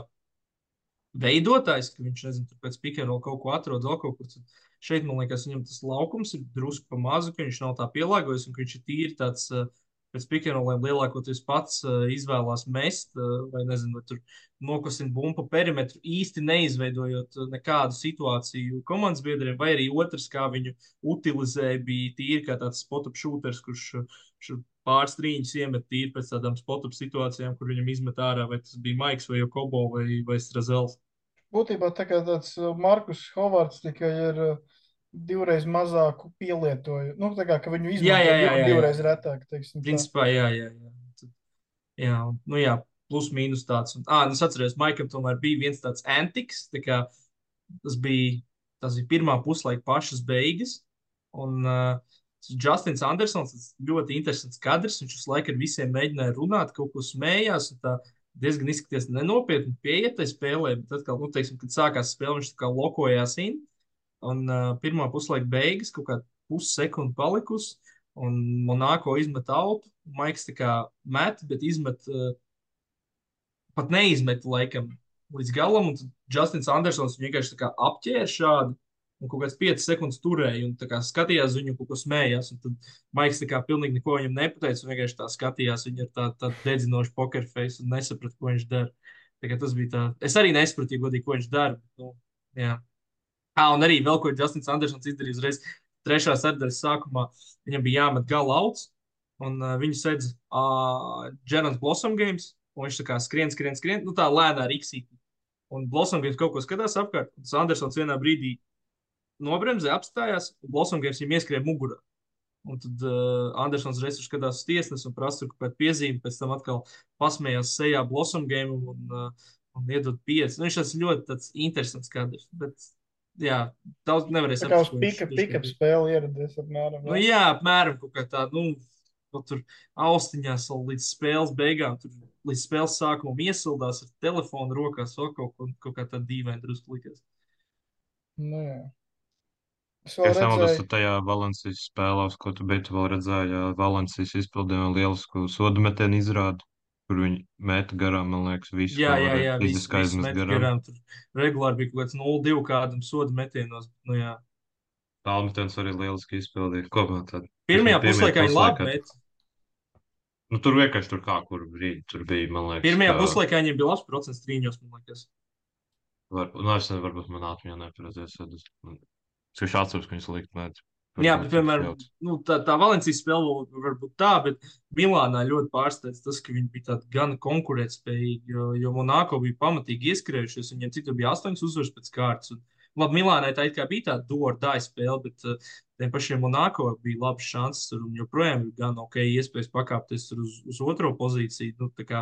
veidotājs, ka viņš, nezinu, tur pēc pikēna vēl kaut ko atrod, vēl kaut kur. Tad šeit, man liekas, viņam tas laukums ir drusku pa mazu, ka viņš nav tā pielāgojies, un ka viņš ir tīri tāds uh, pēc pikēna, lai lielākoties pats uh, izvēlās mest, uh, vai nezinu, vai tur nokosina bumbu pa perimetru, īsti neizveidojot uh, nekādu situāciju komandas biedriem, vai arī otrs, kā viņu utilizēja, bija tīri kā tāds spot-up shooters, kurš uh, šur pāris trīņus iemet tīri pēc tādām spot-up situācijām, kur viņam izmet ārā, vai tas bija Maiks vai Kobo vai, vai Strazels. Būtībā tā kā tāds uh, Markus Hovards tikai ir uh, divreiz mazāku pielietoju. Nu, tā kā ka viņu Jā, izmanto jā, jā, div, jā, jā. divreiz retāk, teiksim tā. Principā, jā, jā, jā. Tad, jā, un, nu jā, plus mīnus tāds. Un, ā, nu es atceros, Maikam tomēr bija viens tāds antiks, tā kā tas bija, tas bija pirmā puslaika pašas beigas, un uh, Justins Andersons, tas ļoti interesants kadrs, viņš visu laiku ar visiem mēģināja runāt, kaut ko smējās, un tā diezgan izskaties nenopietni pieietai spēlē, bet atkal, nu, teiksim, kad sākās spēle, viņš tā kā lokojās in, un uh, pirmā puslaika beigas, kaut kā pussekundi palikusi, un Monako izmet autu, Maiks tā kā met, bet izmet, uh, pat neizmet laikam līdz galam, un tad Justins Andersons viņu vienkārši tā kā apķēra šādi, un kaut kāds piecas sekundes turēja, un tā kā skatījās viņu, kaut ko smējās, un tad Maiks tā kā pilnīgi neko viņam nepateica, un vienkārši tā skatījās viņu ar tā, tā dedzinošu pokerface un nesaprata, ko viņš dara. Tā kā tas bija tā, es arī nesapratu, ja godīgi, ko viņš dara, bet, nu, jā. Ah, un arī vēl ko Justins Andersons izdarīja uzreiz trešā sadaļas sākumā. Viņam bija jāmet gala auts, un uh, viņu sedz uh, Jērans Blossom Games, un viņš tā kā skrien, skrien, skrien, nu tā lēnā riksīt. Un Blossom Games kaut ko skatās apkārt, un tas Andersons vienā brīdī nobremzē, apstājās, un Blossom Games viņam ieskrēja mugurā. Un tad uh, Andersons reiz skatās uz tiesnesi un prasa tur kaut kādu piezīmi, pēc tam atkal pasmējās sejā Blossom Game un, uh, un iedod pieci. Nu, viņš tas ļoti tāds interesants kadrs, bet jā, daudz nevarēja Tā kā uz saprast, ko viņš pika, tieši pika gribēja. spēli ieradies apmēram. Nu, jā, apmēram kaut kā tā, nu, nu tur austiņās vēl līdz spēles beigām, tur līdz spēles sākumam iesildās ar telefonu rokās, vēl kaut, ko, kaut kā tā dīvaini drusku likās. Nu, jā. Es Ja vēl es nemaldos, redzēju, tad tajā Valencijas spēlē, uz ko tu biji, tu vēl redzēji, ja Valencijas izpildīja lielisku sodu metienu izrādi, kur viņi meta garām, man liekas, visu, Jā, ko jā, varēja jā, viss, fiziski viss aizmest met garām. garām, tur regulāri bija kaut kāds nulle divi kādam sodu metienos, bet, nu jā. Tālmetens arī lieliski izpildīja. Kopumā tad. Pirmajā Pirmajā puslaikā viņi labi puslaikā. met. Nu, tur vienkārši tur kā, kur brīdi tur bija, man liekas, Pirmajā ka... puslaikā viņiem bija labs procents trīņos, man liekas. Var, nu, es nezinu, varbūt man atmiņā nepareizies. Es tieši atceros, ka viņas likt met. Jā, bet, piemēram, nu, tā, tā Valencijas spēle vēl var būt tā, bet Milānā ļoti pārsteidz tas, ka viņi bija tādi gan konkurētspējīgi, jo, jo Monako bija pamatīgi ieskrējušies, viņiem citur bija astoņas uzvaras pēc kārtas. Un, labi, Milānai tā it kā bija tāda do-or-die spēle, bet uh, tiem pašiem Monako bija labas šanses tur, un joprojām ir gan ok iespējas pakāpties tur uz, uz otro pozīciju. Nu, tā kā,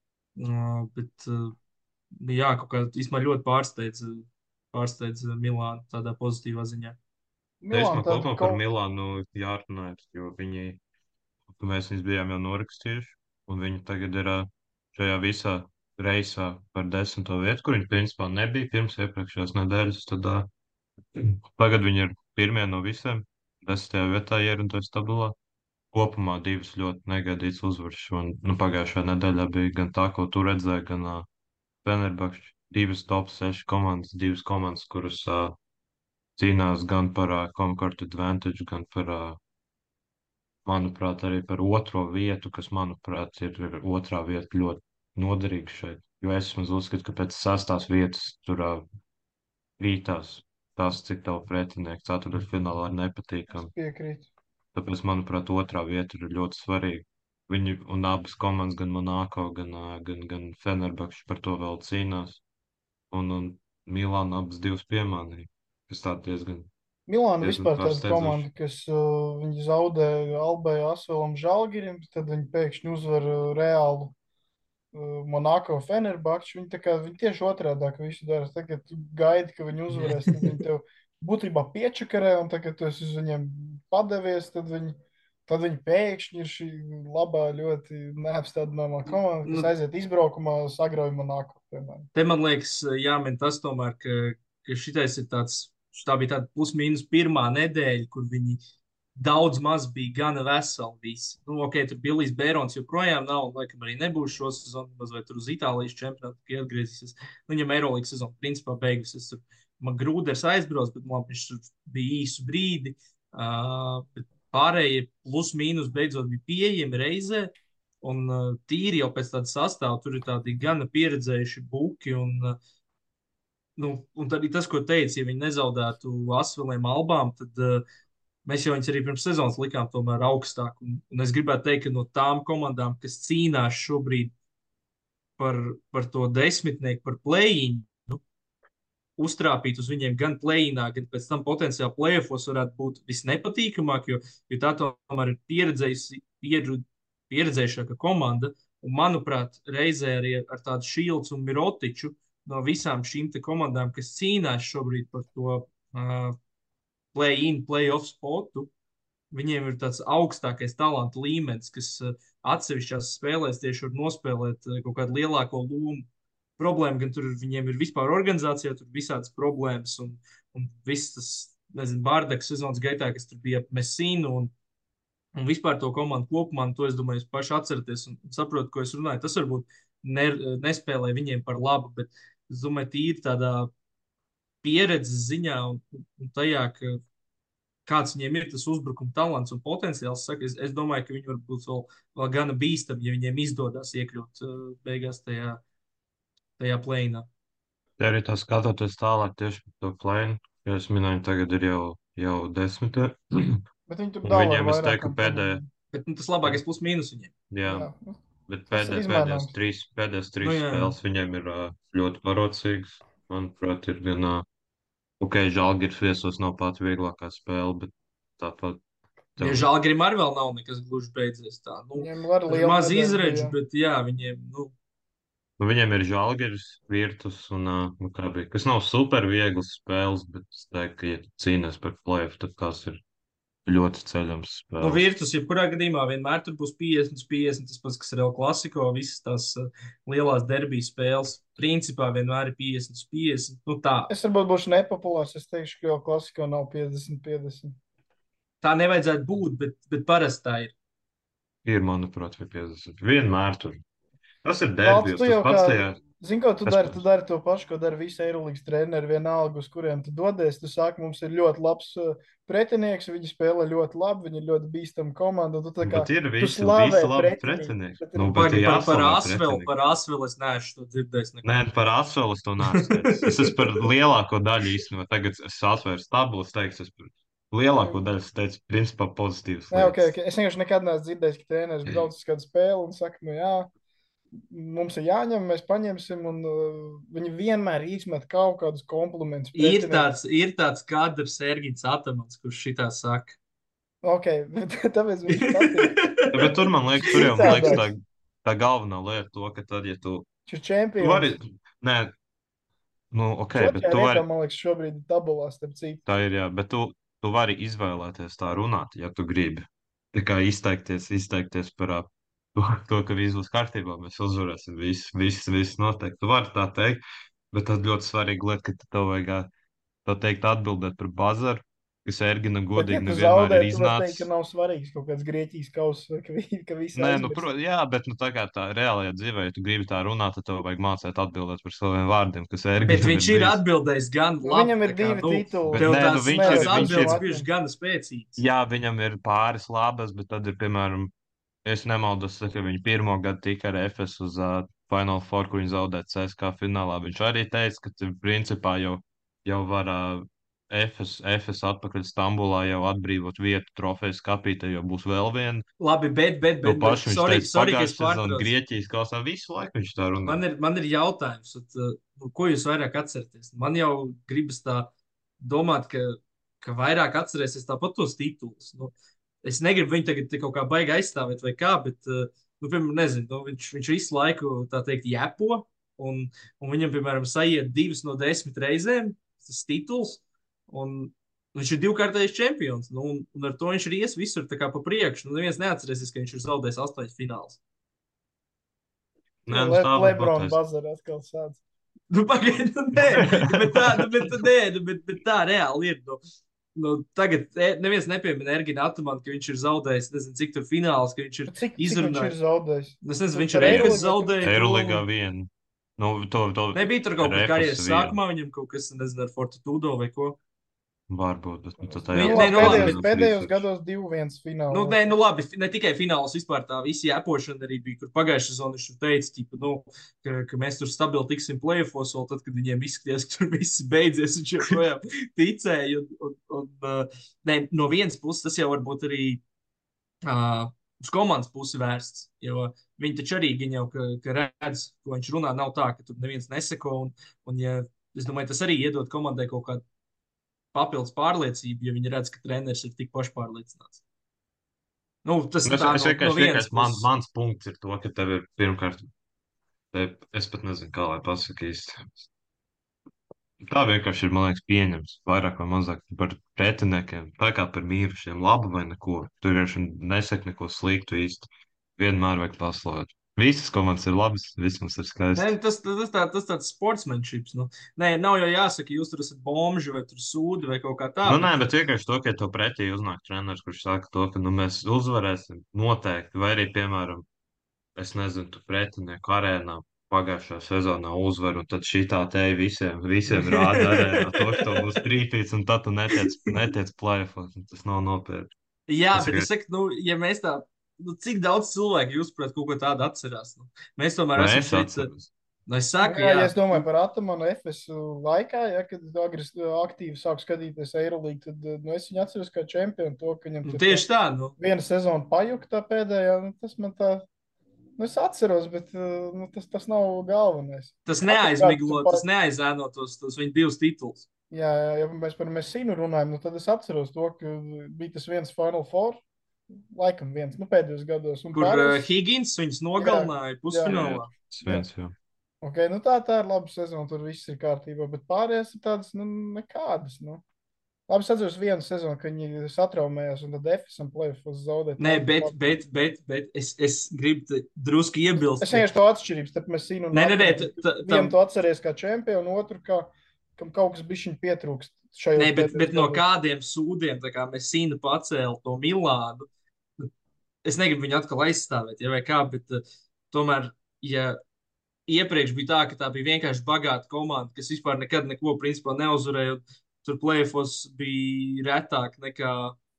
uh, bet, uh, jā, kaut kā īstenībā ļoti pārsteidz, pārsteidz Milānu tādā pozitīvā ziņā. Es man Milāna tāda kopumā par kaut Milānu jārunā, jo viņi, mēs viņus bijām jau norakstījuši, un viņi tagad ir ā, šajā visā reisā par desmito vietu, kur viņi principā nebija pirms iepriekšējās nedēļas, tad ā, tagad viņi ir pirmie no visiem, desmitajā vietā ierindojas tabulā. Kopumā divas ļoti negaidītas uzvaras, un nu, pagājušajā nedēļā bija gan tā, ko tu redzēji, gan uh, Fenerbahčs, divas top seši komandas, divas komandas, kuras uh, cīnās gan par uh, Concord Advantage, gan par, uh, manuprāt, arī par otro vietu, kas, manuprāt, ir, ir otrā vieta ļoti noderīga šeit. Jo es vismaz uzskatu, ka pēc sastās vietas tur uh, rītās tās, cik tavu pretinieku ceturtdaļfinālā ir es nepatīkami. piekrītu. Tāpēc, manuprāt, otrā vieta ir ļoti svarīga. Viņi un abas komandas, gan Monako, gan, ā, gan, gan Fenerbahčs par to vēl cīnās. Un, un Milāna abas divas piemānīja, kas tā diezgan, Milāna diezgan vispār tāda pārsteidzoši. komanda, kas uh, viņi zaudē Albai Asvelam Žalgirim, tad viņi pēkšņi uzvar uh, Reālu uh, Monako Fenerbahču. Viņi, tā kā, viņi tieši otrādi visu dara. Tagad tu gaidi, ka viņi uzvarēs, tad viņi tev būtībā piečakarē, un tagad tu esi uz viņiem padevies, tad viņi, tad viņi pēkšņi ir šī labā, ļoti neapstādināmā komanda, kas Nu, aiziet izbraukumā, sagrauj Monako, piemēram. te man liekas, jāmin tas tomēr, ka, ka šitais ir tāds, tā bija tāda plus-mínus pirmā nedēļa, kur viņi daudz maz bija gana veseli visi. Nu, ok, tur Billijs Bērons joprojām nav, un laikam arī nebūs šo sezonu, mazliet tur uz Itālijas čempionātu, kad atgriezīsies. Nu, viņam Eirolīgas sezona principā beigusies. Tur man Grūders aizbrauc, bet labi, viņš tur bija īsu brīdi. Uh, bet pārējie plus-mínus beidzot bija pieejami reizē. Un uh, tīri jau pēc tāda sastāvā tur ir tādi gana pieredzējuši buki. Un, uh, nu, un arī tas, ko teica, ja viņi nezaudētu Asveliem albām, tad uh, mēs jau viņus arī pirms sezonas likām tomēr augstāk. Un, un es gribētu teikt, ka no tām komandām, kas cīnās šobrīd par, par to desmitnieku, par play-in, uztrāpīt uz viņiem gan play-inā, gan pēc tam potenciāli play-offos varētu būt visnepatīkamāk, jo, jo tā tomēr ir pieredzējusi, pieru, pieredzējušāka komanda. Un, manuprāt, reizē arī ar, ar tādu Šīlds un Mirotiču no visām šīm te komandām, kas cīnās šobrīd par to uh, play-in, play-off spotu, viņiem ir tāds augstākais talantu līmenis, kas uh, atsevišķās spēlēs tieši var nospēlēt uh, kaut kādu lielāko lomu. Problēma gan tur viņiem ir vispār organizācijā, tur visādas problēmas un, un viss tas, nezinu, Bārdaka sezonas gaitā, kas tur bija ap Messinu un, un vispār to komandu kopumā, un to es domāju, jūs paši atceraties un, un saprotu, ko es runāju. Tas varbūt ne, nespēlē viņiem par labu, bet es domāju, tīri tādā pieredzes ziņā un, un tajā, ka kāds viņiem ir tas uzbrukuma talants un potenciāls, saka, es, es domāju, ka viņi var būt vēl, vēl gana bīstami, ja viņiem izdodas iekļūt uh, beigās tajā tajā plēnā. Ja arī tā skatoties tālāk tieši par to plēnu, jo es minēju, tagad ir jau, jau desmitē. Bet viņi tur Un dala ar viņiem es teiktu, vairākām pēdējā, komandām. Bet nu, tas labākais plus-mínus viņiem. jā, Jā, nu, bet tas ir pēdē, pēdējās izmaināms. trīs, pēdējās trīs Nu, jā. spēles viņiem ir ā, ļoti parocīgas. Manuprāt, ir gan, ā, ok, Žalgiris viesos nav pat vieglākā spēle, bet tāpat. Ja tev- Žalgirim arī vēl nav nekas gluži beidzies tā. Nu, Viņiem var tur liela maz nedēļa izredz, bija. bet jā, viņiem, nu, Nu, viņiem ir Žalgiris, Virtus un, ā, nu, kā bija, kas nav super vieglas spēles, bet es teiktu, ka, ja tu cīnies par playoff, tad tās ir ļoti ceļams nu spēles. Virtus, jebkurā gadījumā vienmēr tur būs piecdesmit, piecdesmit, tas pats, kas ir El Clasico, visas tās uh, lielās derbijas spēles, principā vienmēr ir piecdesmit, piecdesmit, nu tā. Es varbūt būšu nepopulārs, es teikšu, ka jau klasikā nav piecdesmit piecdesmit. Tā nevajadzētu būt, bet, bet parasti tā ir. Ir, manuprāt, vai piecdesmit. Vienmēr tur. Tas ir Valds, derbijos, tu tas jau pats kā, tajā. zini, ko tu Tas dari? pats. Tu dari to pašu, ko dara visi Eirolandes treneri, vienalga, uz kuriem tu dodies. Tu saki, mums ir ļoti labs uh, pretinieks, viņi spēlē ļoti labi, viņi ir ļoti bīstama komanda. Tu, tā kā, Bet ir tu visi, slavē visi labi pretinieki, pretinieki. bet ir- Nu, bet Pagaid, ir par, par jāslavē Asvelu, pretinieki. par Asvelu es neesmu to dzirdējis. nekad. Nē, par Asvelu es to neesmu teicis. Es esmu par lielāko daļu īstenībā. Tagad es atsvēru stabilu, es teikšu, es par lielāko daļu es teicu, principā pozitīvas Nē, okay, lietas. okay. Es vienkārši nekad neesmu dzirdējis, ka treneris brauc uz kādu spēli un saka, nu jā, mums ir jāņem, mēs paņemsim, un uh, viņi vienmēr izmet kaut kādus komplimentus. Ir pretiniekiem. tāds, ir tāds kadrs Sergins Atamans, kurš šitā saka. Ok, bet tāpēc viņš patīk. Ja, bet tur man liekas, tur jau man liekas tā, Citādāks. tā galvenā lieta to, ka tad, ja tu, Viņš ir tu čempions. vari, nē, nu, ok, bet Otrajā tu vietā, vari, man liekas, šobrīd ir tabulā starp citu. tā ir, jā, bet tu, tu vari izvēlēties tā runāt, ja tu gribi. Tā kā izteikties, izteikties par ā, to, to, ka viss būs kārtībā, mēs uzvarēsim, viss, viss, viss noteikti. Tu vari tā teikt, bet tad ļoti svarīga lieta, ka tev vajag ā, tā teikt atbildēt par bazaru, kas Ergina Bet, ja godīgi tu nevienmēr zaudē, ir tu vari teikt, iznācis. ka nav svarīgs kaut kāds Grieķijas kauss, vai ka, vi- ka visi Nē, nu, aizmirst. pro, jā, bet nu, tā kā tā reālajā dzīvē, ja tu gribi tā runāt, tad tev vajag mācīt atbildēt par saviem vārdiem, kas Bet Erginam viņš ir ir bijis. atbildējis gan Nu, labi. viņam ir tā kā, divi nu, tituli. Bet Tev nē, nu, tās, viņš tās ir- viņš atbildes ir- bijušas gana spēcīgas. Jā, viņam ir pāris labas, bet tad ir, piemēram, ja es nemaldos, ka viņi pirmo gadu tika ar F S uz uh, Final Four, kur viņi zaudēja C S K finālā. Viņš arī teica, ka tur principā jau, jau var uh, Efes, Efes atpakaļ Stambulā jau atbrīvot vietu trofejas kapītē, jo būs vēl viena. Labi, bet, bet, To bet, bet pašu viņš sorry, teica sorry, ka es pagājušajā sezonā pārtraucu. Grieķijas kausā. Visu laiku viņš tā runā. Man ir, man ir jautājums, at, uh, nu, ko jūs vairāk atceraties? Man jau gribas tā domāt, ka, ka vairāk atcerēsies tāpat tos titulus. Nu, es negribu viņu tagad te kaut kā baigi aizstāvēt vai kā, bet, uh, nu, piemēram, nezinu, nu, viņš, viņš visu laiku, tā teikt, jepo, un, un viņam, piemēram, saiet divas no desmit reizēm tas tituls, un viņš ir divkārtējs čempions, nu, un, un ar to viņš ir ies visur tā kā pa priekšu. Nu, neviens neatcerēsies, ka viņš ir zaudējis astoņas fināls. Nē, nu Le, tā var Lebron pateikt. bazar atkal sāc. Nu, pagaidi, nu, nē, bet tā, nu, bet, nē, nu, bet, bet tā reāli ir. Nu, nu, tagad e, neviens nepiemina Erginu Atamanu, ka viņš ir zaudējis, nezinu, cik tur fināls, ka viņš ir Cik, cik viņš ir izrunājis. zaudējis? Es nezinu, viņš Par ir Eiropas Eirolīgā? zaudējis. Eiroligā viena. Nu, to, to Nebija tur kaut ar kas Efesu karjeras vienu. sākumā, viņam kaut kas, nezinu, ar Fortitudo vai ko. Varbūt, bet nu, tā Nu, tajā nē, Nu, nu, labi, labi, pēdējos, pēdējos gados divi viens fināls. Nu, nē, nu labi, ne tikai fināls, vispār tā visi jāpošana arī bija, kur pagājušajā sezonā viņš tur teica, ķipa, nu, ka, ka mēs tur stabili tiksim play-offos, vēl tad, kad viņiem izskatījās, ka tur viss beidzies, viņš joprojām ticēja. Un, un, un, uh, ne, no vienas puses tas jau varbūt arī uh, uz komandas pusi vērsts, jo viņi taču arī gan jau, ka, ka redz, ko viņš runā, nav tā, ka tur neviens neseko, un, un ja, es domāju, tas arī iedod komandai kaut kādu papildus pārliecību, ja viņi redz, ka treneris ir tik pašpārliecināts. Nu, tas Nu, es, tā es no, vienkārši, no vienas vienkārši man, puses. mans punkts ir to, ka tev ir pirmkārt, te, es pat nezinu, kā lai pasaka īsti. Tā vienkārši ir, man liekas, pieņems vairāk vai mazāk par pretiniekiem, tā kā par mīrušiem, labu vai neko. Tur vienkārši nesaka neko sliktu īsti. Vienmēr vajag paslavēt. Visas komandas ir labas, viss mums ir Nē, skaisti. tas, tas, tā, tas tāds sportsmanships. Nu. Nē, nav jau jāsaka, jūs tur esat bomži vai tur sūdi vai kaut kā tā. Nu, nē, bet vienkārši to, ka tev pretī uznāk treneris, kurš saka to, ka nu, mēs uzvarēsim noteikti, vai arī, piemēram, es nezinu, tu pretinieku arēnā pagājušā sezonā uzvar, un tad šitā te visiem, visiem rāda arēnā to, ka tev būs trītīts, un tad tu netiec, netiec play-offs, un tas nav nopietni. Jā, Tas bet ir- es saku, nu, ja mēs tā, nu, cik daudz cilvēku jūs, prāt, kaut ko tādu atcerās? Nu? Mēs tomēr Nē, esam es šeit. atceros. Nu, es saku, Jā, jā, ja es domāju par Atamanu Efesu laikā, ja, kad agres, aktīvi sāku skatīties Eirolīgu, tad nu, es viņu atceros kā čempionu to, ka viņam nu, tur tieši tā. Nu. viena sezona pajuka tā pēdējā. Nu, tas man tā, nu, es atceros, bet nu, tas, tas nav galvenais. Tas Katru neaizmiglo, gadu tu tas neaizēno tos, tos viņa divus titulus. Jā, jā, ja mēs par Messinu runājam, nu, tad es atceros to, ka bija tas viens Final Four, laikam viens, nu, pēdējos gados. Un Kur uh, pārējais- Higgins viņus nogalināja pusfinālā. Tas viens, jā. Ok, nu tā, tā ir laba sezona, tur viss ir kārtībā, bet pārējās ir tādas, nu, nekādas, nu. Labi, es atceros vienu sezonu, kad viņi satraumējās, un tad Efesam play-offs zaudēt. Nē, bet, bet, bet, bet es, es gribu te drusku iebilst. Es vienkārši to atšķirību starp Messinu un Nē, nē, nē, Atamanu. t- t- Vienu tam- to atceries kā čempionu, otru kā, kam kaut kas bišķiņ pietrūkst šajos Nē, bet, pēdējos bet no gados. kādiem sūdiem, tā kā mēs Sīnu pacēlu to Milānu, es negribu viņu atkal aizstāvēt, ja vai kā, bet uh, tomēr, ja iepriekš bija tā, ka tā bija vienkārši bagāta komanda, kas vispār nekad neko principā neuzvarēja, un tur play-offs bija retāk nekā,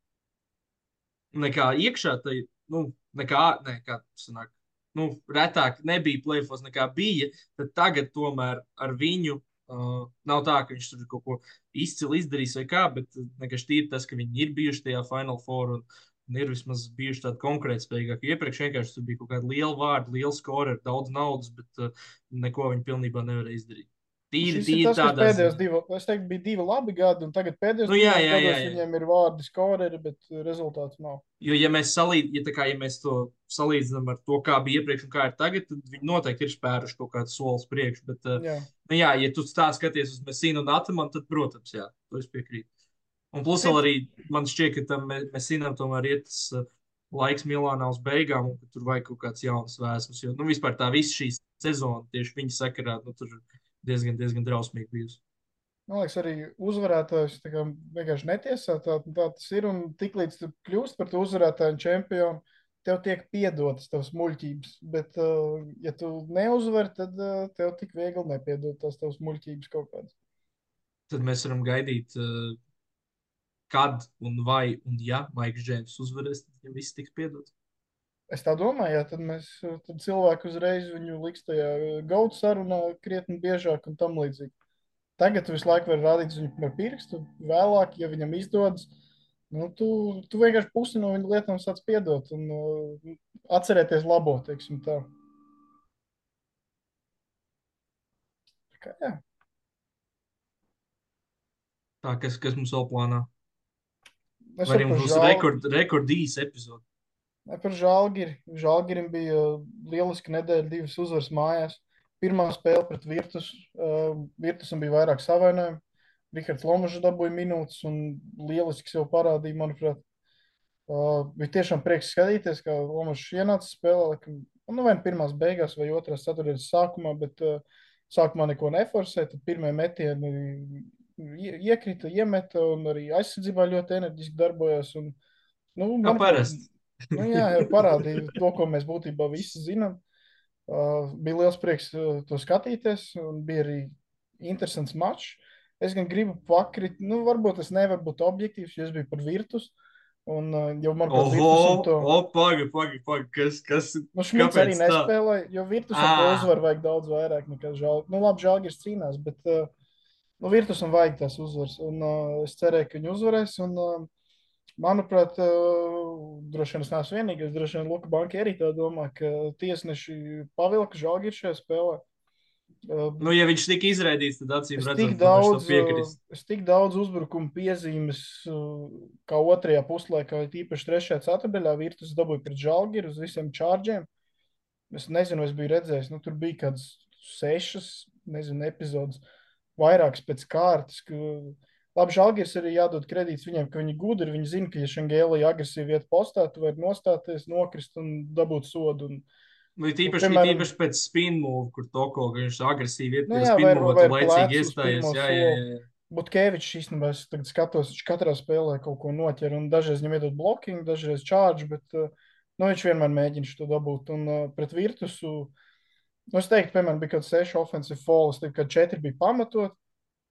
nekā iekšā, tai, nu, nekā, ne, kā sanāk, nu, retāk nebija play-offs nekā bija, tad tagad tomēr ar viņu Uh, nav tā, ka viņš tur kaut ko izcili izdarīs vai kā, bet uh, vienkārši tīri tas, ka viņi ir bijuši tajā Final Four un, un ir vismaz bijuši tādi konkurētspējīgāki. Iepriekš vienkārši tur bija kaut kāda liela vārda, liela skora ar daudz naudas, bet uh, neko viņi pilnībā nevarēja izdarīt. Tīri, Šis ir tīri tas, kas tādā pēdējos ziņā. divi, es teiktu, bija divi labi gadi, un tagad pēdējos Nu, jā, divos jā, jā, gados jā. viņiem ir vārdi skoreri, bet rezultāts nav. Jo, ja mēs, salīd, ja, tā kā, ja mēs to salīdzinām ar to, kā bija iepriekš un kā ir tagad, tad viņi noteikti ir spēruši kaut kādu soli uz priekšu. Bet, uh, Jā. nu, jā, ja tu tā skaties uz Messinu un Atamanu, tad, protams, jā, to es piekrītu. Un plus vēl arī man šķiet, ka tam Messinam tomēr iet tas uh, laiks Milānā uz beigām, un ka tur vajag kaut kāds jauns vēsmas. Jo, nu, vispār tā visa šī sezona tieši viņa sakarā, nu, tur diezgan, diezgan drausmīgi bijusi. Man liekas, arī uzvarētājs tā kā vienkārši netiesā, tā, tā tas ir, un tiklīdz tu kļūst par to uzvarētāju un čempionu, tev tiek piedotas tavas muļķības, bet, uh, ja tu neuzvari, tad uh, tev tik viegli nepiedod tās tavas muļķības kaut kādas. Tad mēs varam gaidīt, uh, kad un vai, un ja Maiks Džeims uzvarēs, tad viņam viss tiks piedots. Es tā domāju, jā, tad mēs, tad cilvēki uzreiz viņu liks tajā gautu sarunā krietni biežāk un tam līdzīgi. Tagad tu visu laiku vari rādīt uz viņu ar pirkstu, vēlāk, ja viņam izdodas, nu, tu, tu vienkārši pusi no viņa lietām sāc piedot un uh, atcerēties labo, teiksim tā. Kā, jā. Tā, kas, kas mums vēl plānā? Es Vai arī varu par mums būs žāl- rekord, rekord īsa epizode? Ne, par Žalgiri. Žalgirim bija lieliska nedēļa, divas uzvaras mājās. Pirmā spēle pret Virtus. Uh, Virtusam bija vairāk savainojumu. Rihards Lomažs dabūja minūtes un lieliski sev parādīja, manuprāt. Uh, bija tiešām prieks skatīties, kā Lomažs ienāca spēlē. Laikam, nu, vai nu pirmās beigās, vai otrās ceturtdienas sākumā, bet uh, sākumā neko neforsēja. Tad pirmie metieni ie- iekrita, iemeta un arī aizsardzībā ļoti enerģiski darbojās. Un, nu, Kā manuprāt, parasti. Nu, jā, jau parādīja to, ko mēs būtībā visi zinām. Uh, bija liels prieks uh, to skatīties, un bija arī interesants mačs. Es gan gribu pakrit, nu, varbūt es nevaru būt objektīvs, jo es biju par Virtus. Un uh, jau, manuprāt, Virtusam Oho, to... o, pagi, pagi, pagi, kas, kas, Nu, Šmits arī kāpēc tā? nespēlēja, jo Virtusam to Ā. uzvaru vajag daudz vairāk nekā Žal. Nu, labi, Žalgiris cīnās, bet uh, nu, Virtusam vajag tās uzvaras. Un uh, es cerēju, ka viņi uzvarēs. Un, uh, manuprāt, uh, droši vien es neesmu vienīgais. Droši vien Luka Banki arī tā domā, ka tiesneši pavilka Žalgiru šajā spēlē. Uh, Nu, ja viņš tika izraidīts, tad acīm Es redzot, tik, tad viņš daudz, to piekrist. uh, es tik daudz uzbrukumu piezīmes, uh, kā otrajā puslaikā, tīpaši trešajā ceturdaļā, Virtus dabūja pret Žalgiru uz visiem čārģiem. Es nezinu, vai es biju redzējis, nu, tur bija kādas sešas, nezinu, epizodes, vairākas pēc kārtas. Ka... Labi, Žalgiris arī jādod kredīts viņiem, ka viņi gudri, viņi zina, ka ja Šengēlija agresīvi iet postā, tu vari nostāties, nokrist un dabūt sodu. Un, Vai tīpaši, piemēram- tīpaši pēc spin move, kur Toko, ka viņš agresīvi iet Nu pie jā, spin vai- move, vai tu laicīgi plecu uz iestājies. pirmo Jā, jā, jā, soli. jā. Butkevičs īstenībā es tagad skatos, viņš katrā spēlē kaut ko noķer, un dažreiz viņam iedod blocking, dažreiz charge, bet uh, nu, viņš vienmēr mēģina šo dabūt. Un uh, pret Virtusu, nu, es teiktu, piemēram, bija kaut seši offensive fall, es teiktu, ka četri bija pamatot,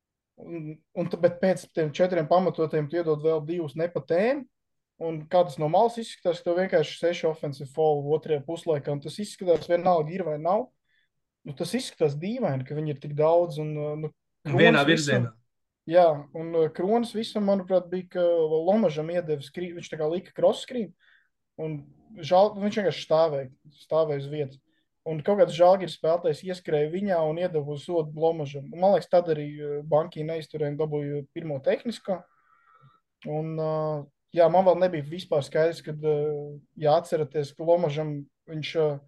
un, un, t- bet pēc tiem četriem pamatotiem tu iedod vēl divus nepatēm, un kā tas no malas izskatās, ka tev vienkārši seši offensive fall otrajā puslaikā, un tas izskatās vienalga ir vai nav. Nu, tas izskatās dīvaini, ka viņi ir tik daudz, un uh, nu, Un vienā Kronis visam- virzienā. Jā, un uh, Kronis visam, manuprāt, bija, ka Lomažam iedeva skrīt, viņš tā kā lika cross screen, un žal, viņš vienkārši stāvēja, stāvēja uz vietas. Un kaut kāds Žalgiris spēlētājs ieskrēja viņā un iedeva uz sodu Lomažam. Un, man liekas, tad arī uh, Banki neizturēja un dabūja pirmo tehnisko. Un, uh, jā, man vēl nebija vispār skaidrs, kad, uh, ja atceraties, ka Lomažam viņš uh,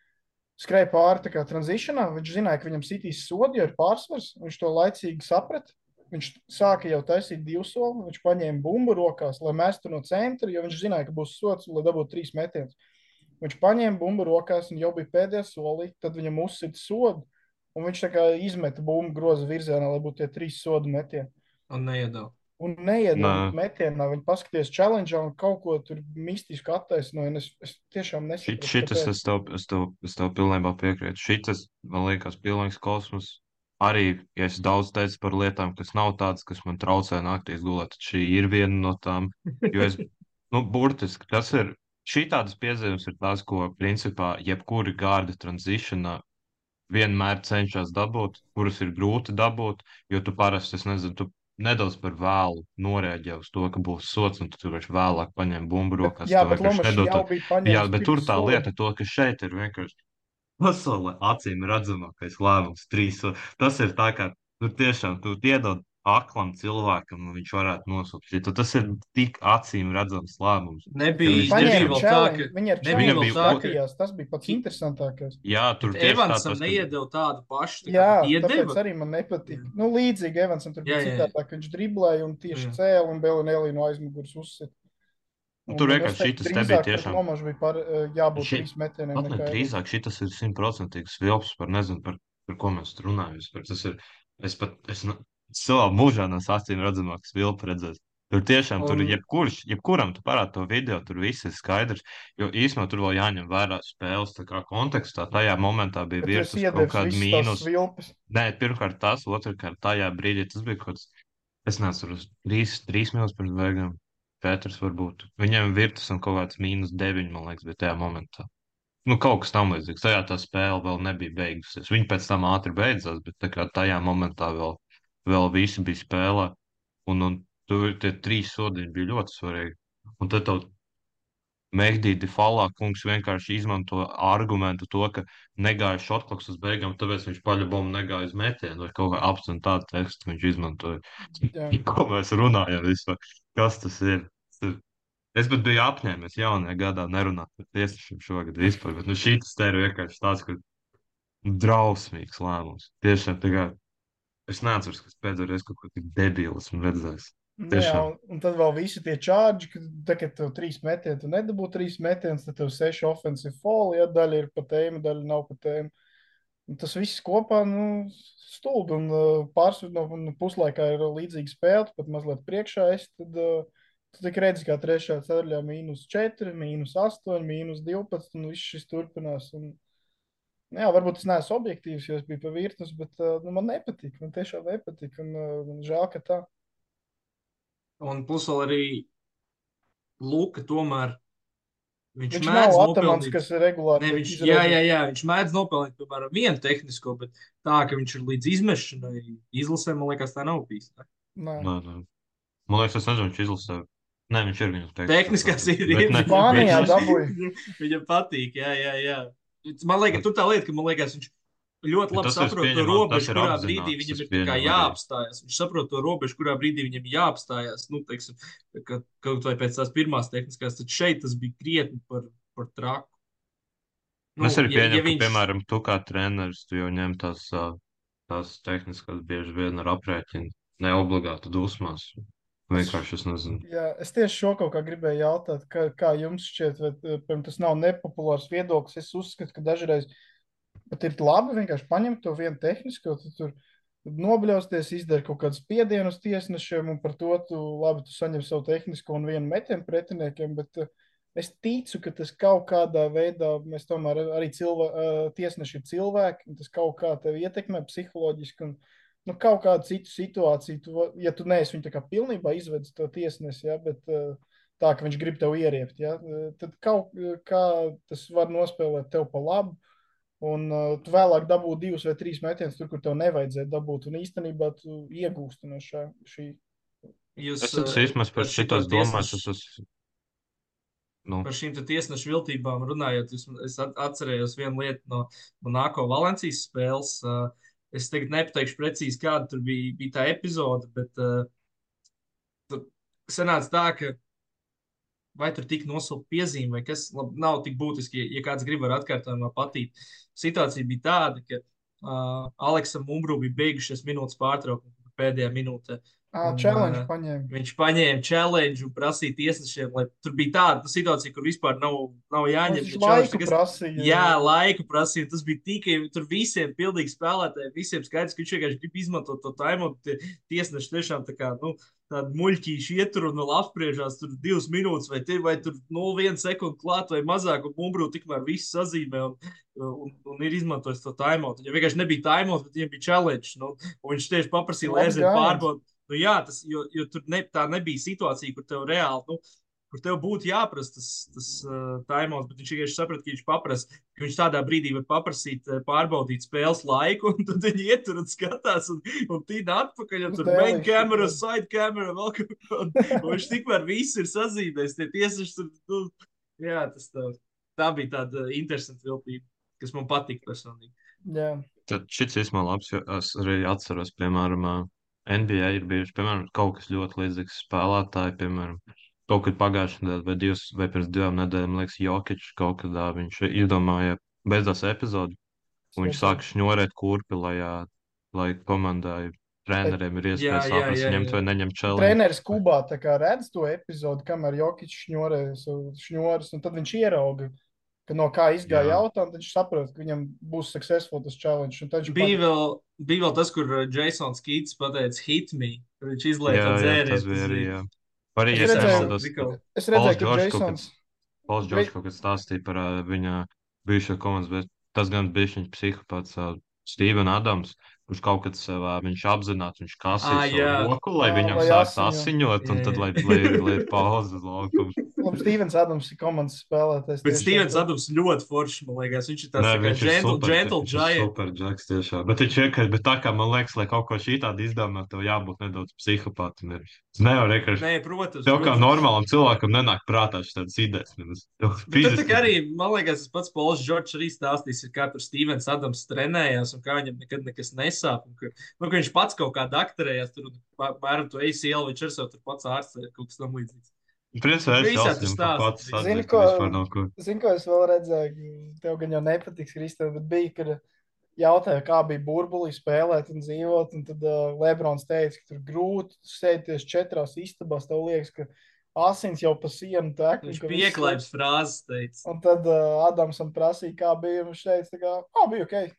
skrēja pāri tā kā transitionā, viņš zināja, ka viņam sitīs sodi, jo ir pārsvars, viņš to laicīgi saprata. Viņš sāka jau taisīt divu soli, viņš paņēma bumbu rokās, lai mestu no centra, jo viņš zināja, ka būs sods, lai dabūtu trīs metienus. Viņš paņēma bumbu rokās un jau bija pēdējā solī, tad viņam uzsita sodu, un viņš tā kā izmeta bumbu groza virzienā, lai būtu tie trīs sodu metieni. Un neiedod. Un neiedod Nē. metienā, viņi paskaties challenge un kaut ko tur mistisku attaisnoja, un es, es tiešām Šit, nesaprotu, šitas kāpēc. es tev, es tev, es tev pilnībā piekrītu. Šitas, man liekas, pilnīgs kosmos. Arī, ja es daudz teicu par lietām, kas nav tādas, kas man traucē naktīs gulēt, tad šī ir viena no tām. Jo es, nu, burtiski, tas ir, šī tādas piezīmes ir tās, ko, principā, jebkuri gārdi transitionā vienmēr cenšas dabūt, kuras ir grūti dabūt, jo tu parasti, es nezinu, tu nedaudz par vēlu norēģē uz to, ka būs sots, un tu tur vienkārši vēlāk paņem bumbu Bet, rokās. jā, tev bet vienkārši Lomašs nedod jau to- bija paņēmis Jā, bet tur pirms tā soda. lieta, to, ka šeit ir vienkārši pasaulē acīm redzamākais lēmums trīs. so- Tas ir tā, kā nu, tiešām tu iedod aklam cilvēkam, un viņš varētu nosūkt šito. Tas ir tik acīm redzams lēmums. Nebija, Viņš nebija Paņēma vēl tā, challenge, ka viņi ar nebija challenge vēl tā, ka- skatījās, tas bija pats interesantākais. Jā, tur Bet tieši tā Evansam tas, ka- neiedeva tādu pašu. tā kā Jā, iedeva. tāpēc arī man nepatīk. Jā. Nu, līdzīgi Evansam tur bija Jā, jā, jā. citādāk, ka viņš driblēja un tieši Jā. cēla un Belinelli no aizmugures uzsita. Un tur Un es vienkārši teiktu, šitas te bija drīzāk pret tiešām. Lomašu bija par, eh, jābūt Šit- trīs metieniem. Pat ne nekā Evans. drīzāk šitas ir simtprocentīgs vilps par nezinu, par, par ko mēs tur runājam. Vispār. Tas ir, es pat, es nu- savā mūžā nes acīm redzamāks vilpu redzēs. Tur tiešām, tur Un- jebkurš, jebkuram tu parādi to video, tur viss ir skaidrs, jo īstenībā tur vēl jāņem vērā spēles tā kā kontekstā. Tajā momentā bija Bet jūs virtus kaut iedevis kāda visas tās mīnus. vilpas. Nē, pirmkārt tas, otrkārt tajā brīdī tas bija kaut kāds, es nezinu, trīs, trīs minūtes pirms beigām. Pēters varbūt. Viņam virtus un kaut kāds mīnus deviņi, man liekas, bija tajā momentā. Nu, kaut kas tam līdzīgs. Tajā tā spēle vēl nebija beigusies. Viņa pēc tam ātri beidzās, bet tā kā tajā momentā vēl, vēl visi bija spēlē. Un, un tur tie trīs sodiņi bija ļoti svarīgi. Un tad tev Mehdīdi Falā kungs vienkārši izmanto argumentu to, ka negāja šotkloks uz beigām, tāpēc viņš paļabom negāja uz metienu, vai kaut kā apstun tādu tekstu viņš izmantoja. Jā. Ko mēs runājam vispār? Kas tas ir? Tas ir- Es pat biju apņēmies jaunajā gadā nerunāt par tiesnešiem šogad vispār, bet nu šī tas te ir vienkārši tāds, ka drausmīgs lēmums. Tiešām tā kā es neatceros, ka es pēdējo reizi kaut ko tik debilu esmu redzējis. Nu, jā, Tiešām. un, un tad vēl visi tie čārģi, kad, tā, kad tev trīs metieni, tu nedabū trīs metienas, tad tev seši offensive fall, ja daļa ir pa tēmu, daļa nav pa tēmu. Un tas viss kopā, nu, stulbi, un uh, pārsvarā no no puslaikā ir līdzīga spēle, pat mazliet priekšā es, tad uh, tu tik redzi, kā trešajā ceturtajā mīnus četri, mīnus astoņi, mīnus divpadsmit, un viss šis turpinās. Un, nu jā, varbūt tas neesmu objektīvs, jo es biju pa virtus, bet uh, nu, man nepatīk, man tiešām nepatīk, un uh, man žēl, ka tā. Un plus vēl arī Luka tomēr viņš, Viņš mēdz nav atamants, nopelnīt. kas regulāri Ne, tiek viņš, jā, izrādīts. jā, jā, viņš mēdz nopelnīt, piemēram, vienu tehnisko, bet tā, ka viņš ir līdz izmešanai, izlasē, man liekas, tā nav bijis. Tā. Nē. Nē, nē. Man liekas, es nezinu, viņš izlasīja. Nē, viņš ir viņam teiks. Tehniskās ir Bet ne- Spānijā viņš- dabūja. Viņam, viņam patīk, jā, jā, jā. Man liekas, tur tā lieta, ka man liekas, viņš ļoti labi Tas es saprot to pieņemu, robežu, tas ir kurā apzināts, brīdī es viņam ir tā kā pieņemu arī. jāapstājas. Viņš saprot to robežu, kurā brīdī viņam jāapstājas. Nu, teiksim, ka, kaut vai pēc tās pirmās tehniskās, tad šeit tas bija krietni par, par traku. Nu, Es arī ja- ja pieņemu, ka, viņš- piemēram, tu kā treneris, tu jau ņem tās, ā, tās tehniskās bieži vien ar aprēķinu, ne obligāti dusmās. Vienkārši es nezinu. Jā, es tieši šo kaut kā gribēju jautāt, kā, kā jums šķiet, vai piemēram, tas nav nepopulārs viedoklis. Es uzskatu, ka dažreiz pat ir labi vienkārši paņemt to vienu tehnisko, tu tur nobļausties, izdara kaut kādus spiedienus tiesnešiem, un par to tu labi, tu saņem savu tehnisko un vienu metienu pretiniekiem, bet uh, es ticu, ka tas kaut kādā veidā, mēs tomēr arī cilvē, uh, tiesneši ir cilvēki, un tas kaut kā tevi ietekmē psiholoģiski, un nu, kaut kādu citu situāciju, tu, va- ja tu neesi viņu tā kā pilnībā izvedis to tiesnesi, ja, bet uh, tā, ka viņš grib tev ieriept, ja, uh, tad kaut uh, kā tas var nospēlēt tev pa labu, un uh, tu vēlāk dabū divus vai trīs metienus tur, kur tev nevajadzēja dabūt, un īstenībā tu iegūsti no šā, šī. Jūs, Es esmu eh, vismaz par šito šitās domās, tiesnešu- es esmu. Nu, Par šīm te tiesnešu viltībām runājot, es, es at- atcerējos vienu lietu no Monako Valencijas spēles. Uh, Es tagad nepateikšu precīzi, kāda tur bija, bija tā epizode, bet uh, tur sanāca tā, ka vai tur tika nosilta piezīme, vai kas labi, nav tik būtiski, ja kāds grib ar atkārtojumā patīt. Situācija bija tāda, ka uh, Aleksam Umbru bija beigušies minūtes pārtraukuma pēdējā minūtē. Ā, Un, challenge ā, paņēma. Viņš paņēma challenge un prasīja tiesnešiem, lai tur bija tāda nu, situācija, kur vispār nav, nav jāņem. Viņš ja challenge laiku nekas- prasīja. Jā, laiku prasīja. Tas bija tikai tur visiem, pilnīgi spēlētājiem. Visiem skaidrs, ka viņš vienkārši grib izmantot to taimu. Tie tiesneši tiešām tā kā, nu, tādu muļķīšu ietur un vēl apspriežās tur divas minūtes, vai, tie, vai tur nulle viena sekunde klāt vai mazāk, un Mumbrū tikmēr viss sazīmē un, un, un ir izmantojis to taimot. Viņam vienkārši nebija taimot, bet viņam bija challenge. Nu, un viņš tieši paprasīja, lai Labs aiziet gājiens. pārbaudīt. Nu, jā, tas, jo, jo tur ne, tā nebija situācija, kur tev reāli, nu, kur tev būtu jāprasa tas, tas uh, taimos, bet viņš vienkārši saprata, ka viņš paprasa, ka viņš tādā brīdī var paprasīt, uh, pārbaudīt spēles laiku, un tad viņi ietur un skatās, un, un tīna atpakaļ, un Uz tur main dēlīšu camera, tikai. side camera, vēl kaut ko, un, un viņš tikmēr viss ir sazīmējis, tie tiesneši tur, nu, jā, tas tā, tā bija tāda interesanta viltība, kas man patīk personīgi. Jā. tad šis īstenībā labs, jo es arī atceros, piemēram, ā, N B A ir bijuši, piemēram, kaut kas ļoti līdzīgs spēlētāji, piemēram, kaut kad pagājušajā nedēļā vai, divas, vai pirms divām nedēļām, liekas, Jokic kaut kādā viņš iedomāja beidzās epizodi, un viņš sāka šņorēt kurpi, lai, ā, lai komandai treneriem ir Jā, iespēja jā, saprast, jā, ņemt jā. vai neņemt challenge. Treneris Kubā tā kā redz to epizodu, kamēr Jokic šņorēja savu šņoris, un tad viņš ierauga, ka no kā izgāja Jā. jautājums, tad viņš saprot, ka viņam būs successful tas challenge. Un tad viņš Bija paņem- vēl, bija vēl tas, kur uh, Jasons Kīts pateica hit me, kur viņš izlaiž Jā, to jā, dzērienu. tas bija arī, jā. Arī, Es ja es redzēju- nemaldos, Rikal. Es redzēju, Pauls ka Džordžs kaut Jasons. Pauls Džordžs kaut kad stāstīja par ā, viņa bijušo komandas, bet tas gan bija viņš psihopāts, ā, Steven Adams, kurš kaut kad savā, viņš apzināti, viņš Ā, kasīja jā. savu roku, lai Ā, viņam lai sāktu asiņo. asiņot, un Jā, tad, jā. lai, lai, lai ir pauze uz laukuma. Labi, Stevens Adams ir komandas spēlētājs. Bet tiešām. Stevens Adams ļoti foršs, man liekas. Viņš ir tāds Nē, tā kā viņš ir gentle, super, gentle viņš ir giant. super džeks tiešām. Bet viņš vienkārši, bet tā kā man liekas, lai kaut ko šī tāda izdomā, tev jābūt nedaudz psihopātam. Es nevaru vienkārši. Nē, protams. Tev kā protams. normālam cilvēkam nenāk prātā šādas idejas. Nemaz. Tev Bet tad tā fiziski- kā arī, man liekas, tas pats Pols Džordžs arī stāstīs, ir, kā tur Stevens Adams trenējās un kā viņam nekad nekas nesāp. Un, ka, nu, ka viņš pats kaut kā dakterējās, tur mēram to A C L, viņš ar sev tur pats ārstē, kaut kas tam līdzīgs. Principā es Visā tur jau stāsta. pats Zini, atzinu, ka ko- vispār nav ko. Zini, ko es vēl redzēju? Tev gan jau nepatiks, Kristēn, bet bija, kad jautāja, kā bija burbulī spēlēt un dzīvot. Un tad uh, Lebrons teica, ka tur grūti sēdēties četrās istabās. Tev liekas, ka asins jau pa sienu tek. un Viņš ka viss- pieklājības frāzes teica. Un tad uh, Adamsam prasīja, kā bija. Un viņš teica, tā kā, ah, bija ok.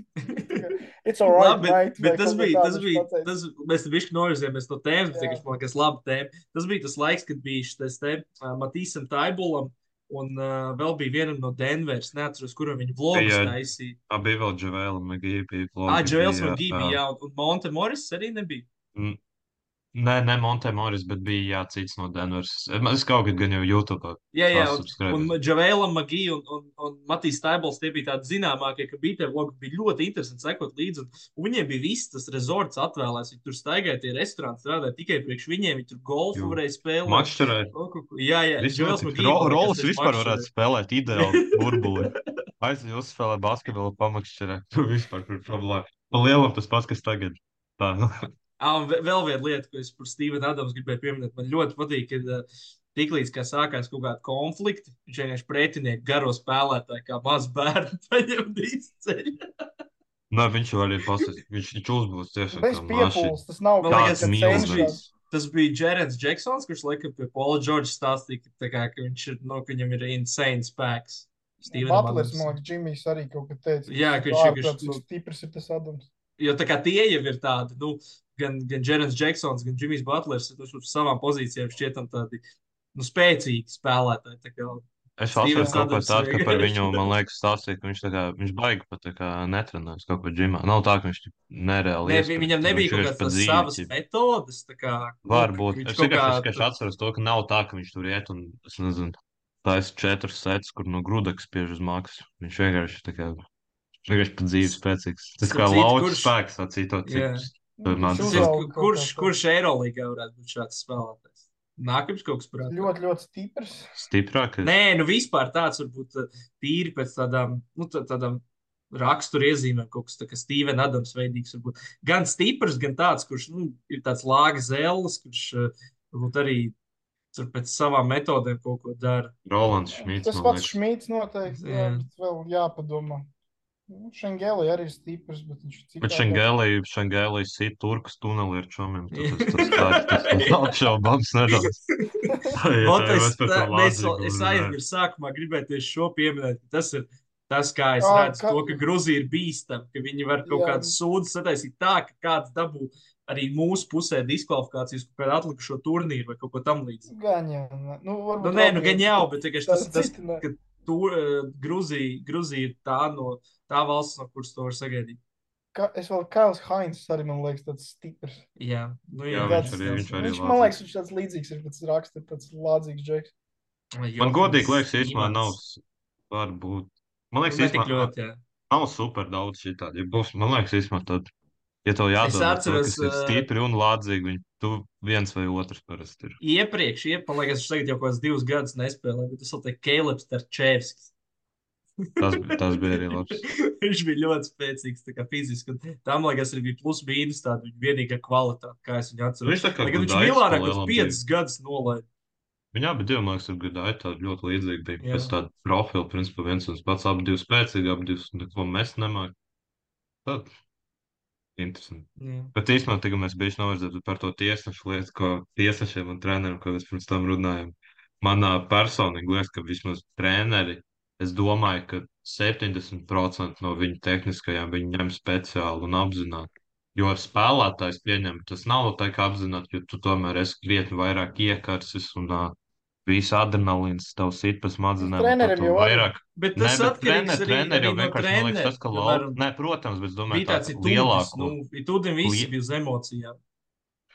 It's all right, Labi, mate. bet, vai bet tas kaut ko bija, tādu tas viņš bija, pateica. tas, mēs te bišķi novirzījāmies no tēmas, bet Jā. vienkārši, man liekas, laba tēma. Tas bija tas laiks, kad bija šis te uh, Matīsam Taibulam un uh, vēl bija vienam no Denveras, neatceros, kuram viņa vlogus Jā. taisīja. Tā bija vēl Džavēla Magija. Ah, Džēls un Gībija, jā, un Monte Morris arī nebija. Mm. Nē, ne Monte Morris, bet bija jā, cits no Denveras. Es kaut kad gan jau YouTube. Jā, jā, un, subscribe. un Džavēlam Magija un, un, un Matīs Taibuls, tie bija tādi zināmākie, ka bija tie vlogi, bija ļoti interesanti sekot līdzi, un, un viņiem bija viss tas rezorts atvēlēts, viņi tur staigāja tie restorāni, strādāja tikai priekš viņiem, viņi tur golfu Jū. varēja spēlēt. Makšķerē. Kaut ko- Jā, jā, Viss Džēls notika. Magija, Ro man liekas, Rolas tieši vispār makšķerē. varētu spēlēt ideāli burbuli. Aiziet uzspēlēt basketbolu pamakšķerē. Tu vispār kur problēma. Pa lielam tas pats, kas tagad. Tā, nu. Ah, un ve- vēl viena lieta, ko es par Stevenu Adams gribēju pieminēt. Man ļoti patīk, ka uh, tiklīdz kā sākās kaut kāda konflikta, viņš vienkārši pretinieki garo spēlētāji, kā maz bērni paņem dīsceļu. Nē, viņš jau arī pasaka. Viņš viņš uzbūs tiešām Bez kā mašīna. piepūles tas nav Man kaut liekas, kas tas cenšas. milzīgs. Tas bija Džerets Džeksons, kurš laikam pie Paula Džordža stāstīja, ka, tā kā, ka viņš ir, no, ka viņam ir insane spēks. Stevenam Butlers, Adamsam. man liekas, Džimijs arī kaut ko teica. Jā, ka viņš ārprāt, vienkārši, cik nu- stiprs ir tas Adams. Jo tā kā tie jau ir tādi, nu, gan, gan Džerets Džeksons, gan Džimijs Butlers, tas uz savām pozīcijām šķietam tādi, nu, spēcīgi spēlētāji. Tā kā Es Stevens atceros kaut ko Adams tādu, ka par vienkārši- viņu, man liekas, stāstīja, ka viņš tā kā, viņš baigi pat tā kā netrenēs kaut ko džimā. Nav tā, ka viņš tik nereāli Ne, ieskrien, viņam tur nebija viņš kaut vienkārši kādas pa tās dzīvi savas ķip. metodes. Tā kā, nu, Varbūt. viņš Es kaut vienkārši kā- es vienkārši atceros to, ka nav tā, ka viņš tur iet un, es nezinu, taisa četras sets, kur no grudaka spiež uz maksu. Viņš vienkārši tā kā, vienkārši pa dzīvi spēcīgs. Tas kā Starp citu, lauks kurš- spēks, sacītot, Jā. cik man Viņš tas Zini, ir. uzauga kaut kurš, kā tā. kurš Eirolīgā varētu būt šāds spēlētājs? Nākamais kaut kas prātā. Ļoti, ļoti stiprs. Stiprākais. Nē, nu vispār tāds varbūt uh, tīri pēc tādām, nu, tā- tādām raksturiezīmēm, kaut kas tāds - Steven Adams veidīgs. Varbūt. Gan stiprs, gan tāds, kurš nu, ir tāds lāga zēlis, kurš uh, varbūt arī tur pēc savām metodēm kaut ko dara. Rolands Šmīts, Tas man pats liekas. Šmīts noteikti. Jā, Jā. bet vēl jāpadomā. Nu, Šengeli arī ir stiprs, bet viņš ir Bet citādāk. Šengēlī, Šengēlī sit turkas tuneli ar čomiem. Tas, tas, tas, tas, tas apšaubāms nedaudz. Jā, Vot tā jau es, es par to tā, mēs, lādzīgu es runāju. aizmirsu sākumā gribēt tieši šo pieminēt. ka Tas ir tas, kā es Ā, redzu, ka- to, ka Gruzija ir bīstama, ka viņi var kaut Jā. kādas sūdzes sataisīt tā, ka kāds dabū arī mūsu pusē diskvalifikācijas kaut kādu atlikušo turnīru vai kaut ko tam līdzīgu. Gan jau. ne. Nu, varbūt Nu, nē, nu vēl gan viens, jau, bet bet vienkārši tā tas, tas citi ne. ka tur, uh, Gruzija, Gruzija ir tā, no, tā valsts, no kuras to var sagaidīt. Ka, es vēl Kails Hainz arī, man liekas, tāds stiprs. Jā, nu, Jā, jā, viņš tas- arī- viņš arī Viņš, man lādzīgs. liekas, viņš tāds līdzīgs ir pēc raksta, tāds lādzīgs džeks. Man godīgi liekas, īstenībā nav. Varbūt. Man liekas, Netik īstenībā ļoti, jā. nav super daudz šitādi. Ja būs, man liekas, īstenībā tad, ja tev jādomā, atceros, kas ir ā, stipri un lādzīgi, viņi tu viens vai otrs parasti ir. Iepriekš, iepriekš, man liekas, viņš tagad jau kaut kāds divus gadus nespēlē, bet tas vēl te Kalebs Tarčevskis. Tas, bija- tas bija arī labs. Viņš bija ļoti spēcīgs, tā kā fiziski. un Tam, man liekas, arī bija plus mīnus tāda viņa vienīgā kvalitāte, kā es viņu atceros. Viņš tā kā Lai gan viņš Gudaitis Milānā pa kaut lielam kādus piecus gadus nolaida. Viņa abi divi, man liekas, ir gudāji tādi ļoti līdzīgi. Bija Jā. pēc tāda profila, principā viens un tas pats, abi divi spēcīgi, abi divi neko mest nemāk. Tad interesanti. Jā. Bet īstenībā, tagad mēs bijām novirzēti par to tiesnešu lietu, ko tiesnešiem un treneriem, ko mēs pirms tam runājam. Manā personīgi liekas, ka vismaz treneri, es domāju, ka septiņdesmit procenti no viņu tehniskajām viņi ņem speciāli un apzināti. Jo ar spēlētājs pieņem, tas nav tā kā apzināti, jo tu tomēr esi krietni vairāk iekarsis un uh, viss adrenalīns tev sit pa smadzenēm. un Trenerim tu jau arī. vairāk. Bet Nē, tas bet atkarīgs trener, arī, trener arī jau no vienkārši, man liekas, tas, ka trenera. lau... Nē, protams, bet es domāju, Bija tāds tā itūdis, lielāko. nu, itūdim visi Lie- bija uz emocijām.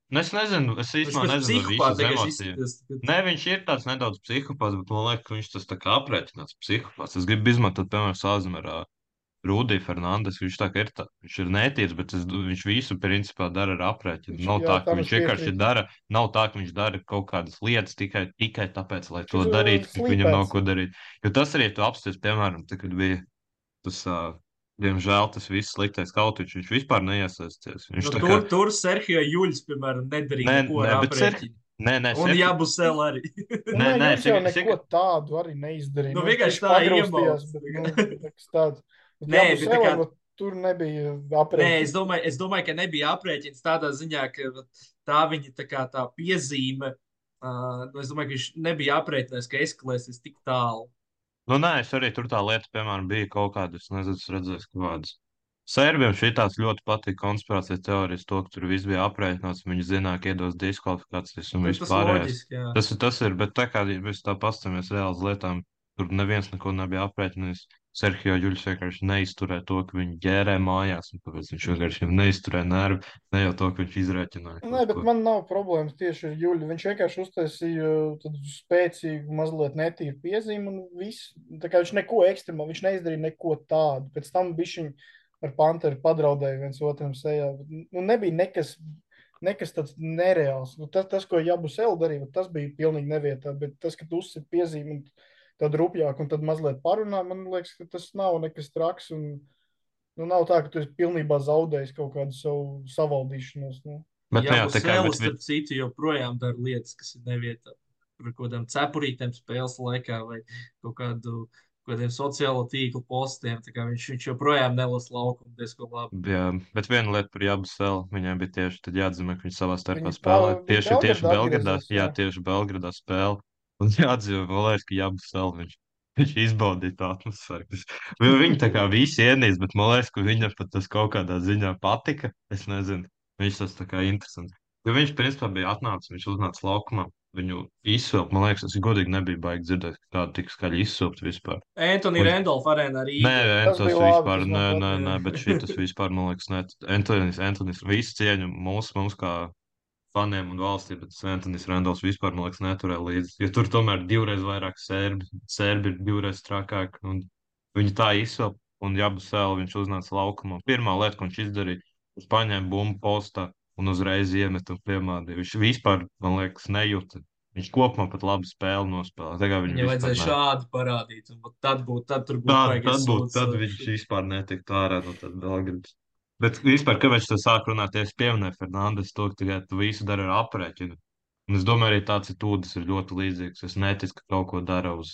Nu, es nezinu, es Viņš īstenībā pēc nezinu, vai psihopāta visas vienkārši emocijas. izskatās. Nē, viņš ir tāds nedaudz psihopāts, bet man liekas, ka viņš tas tā kā aprēķināts psihopāts. Es gribu izmantot, piemēram, Sāzmerā Rūdī Fernandes. Viņš tā kā ir, tā, viņš ir netīrs, bet es, viņš visu principā dara ar aprēķinu. Viņš, Nav jā, tā, ka tam es viņš vienkārši piekrītu. dara, nav tā, ka viņš dara kaut kādas lietas tikai, tikai tāpēc, lai to Šis, uh, darītu, ka viņam nav slīpēts. ko darīt. Jo tas arī tu apsties, piemēram, tā, kad bija tas, uh, diemžēl, tas viss sliktais kautučs, viņš vispār neiesaisties. Viņš Nu, tā kā, tur, tur Serhija Juļs, piemēram, nedarīja nē, neko nē, ar bet Ser, aprēķinu. nē, nē, Un Serhi, Jabusel arī. Nu, nē, nē, nē, Juļs jau Sika, neko Sika, tādu arī neizdarīja. Nu, Nu, vienkārši viņš tā pagraustījās, iebalsts. bet, nu, nekas tāds. Bet Nē, Jabus bet tā kā- Elam, tur nebija Nē, aprēķins. es domāju, es domāju, ka nebija aprēķins tādā ziņā, ka vat tā viņa tā kā tā piezīme, uh, nu, es domāju, ka viņš nebija aprēķinājis, ka eskalēsies tik tālu. nu, nē, es arī tur tā lieta, piemēram, bija kaut kādas, nezinu, es redzēju, kaut kādas. Serbiem šitās ļoti patīk konspirācijas teorijas, to, ka tur viss bija aprēķināts, viņi zināja, ka iedos diskvalifikācijas un Tas, tas vispārējais. loģiski, jā. Tas ir tas, ir, bet tā kā mēs tā pastamies reāli uz lietām, tur neviens neko nebija aprēķinājis. Serhio Juļs vienkārši neizturēja to, ka viņi ģērē mājās, un tāpēc viņš vienkārši viņam neizturēja nervi, ne jau to, ka viņš izrēķināja Nē, kaut bet ko. man nav problēmas tieši ar Juļu. Viņš vienkārši uztaisīja tādu spēcīgu, mazliet netīru piezīmi un viss. Tā kā viņš neko ekstremālu, viņš neizdarīja neko tādu. Pēc tam bišķiņ ar Panteru padraudēja viens otram sejā. Nu, nebija nekas, nekas tāds nereāls. Nu, tas, tas, ko Jabusel darīja, tas bija pilnīgi nevietā. Bet tas, ka tu uzsit piezīmi un tad rupjāk un tad mazliet parunā, man liekas, ka tas nav nekas traks. Un, nu, nav tā, ka tu esi pilnībā zaudējis kaut kādu savu savaldīšanos. Nu. Bet, nu, jā, tā kā, Jabusel, bet, starp citu, joprojām dara lietas, kas ir nevietā. Par kaut kādām cepurītēm spēles laikā vai kaut kādu kaut kādiem sociālo tīklu postiem. Tā kā viņš, viņš joprojām nelasa laukumu diezgan labi. jā, bet viena lieta par Jabuselu, viņiem bija tieši tad jāatzīmē, ka viņi savā starpā Viņi spēlē. tā- viņi Tieši, tieši Belgradā Belgradā, atgriezās, jā, jā. tieši Belgradā spēle. Un jāatzīmē, man liekas, ka Jabuselu viņš, viņš izbaudīja to atmosfēru. Tas- vi- Viņi tā kā visi ienīst, bet man liekas, ka viņam pat tas kaut kādā ziņā patika. Es nezinu, viņš tas tā kā interesants. Jo viņš, principā, bija atnācis, viņš uznāca laukumā. Viņu izsvilpt, man liekas, es godīgi nebiju baigi dzirdēt, ka tādu tik skaļi izsvilpt vispār. Antoni Un- Randolph arēnā Nē, Rīgā. Tas tas bija labi, vispār, tas nē, man nē, patīk. nē, bet šitas vispār, man liekas, ne. Antonis, Antonis, visu cieņu mums, mums kā faniem un valstī, bet Antonis Randolfs vispār, man liekas, neturēja līdzi. Jo tur tomēr ir divreiz vairāk sērbi, sērbi ir divreiz trakāki, un viņi tā izsaup, un Jabusel viņš uznāca laukumā. Pirmā lieta, ko viņš izdarīja, viņš paņēma bumbu postā un uzreiz iemet un piemādīja. Viņš vispār, man liekas, nejūta. Viņš kopumā pat labu spēli nospēlēja. Tagad viņam Viņam vispār vajadzēja ne. šādi parādīt. Un vat tad būtu, tad tur būtu Tad, baigais tad, būtu, sūds. tad viņš vispār netiktu ārā no tāda Belgradas. Bet vispār, kāpēc tu sāk runāt, ja es pieminēju Fernandes, to, ka tikai tu visu dari ar aprēķinu. Un es domāju, arī tāds ir tūdas ir ļoti līdzīgs. Es neticu, ka kaut ko dara uz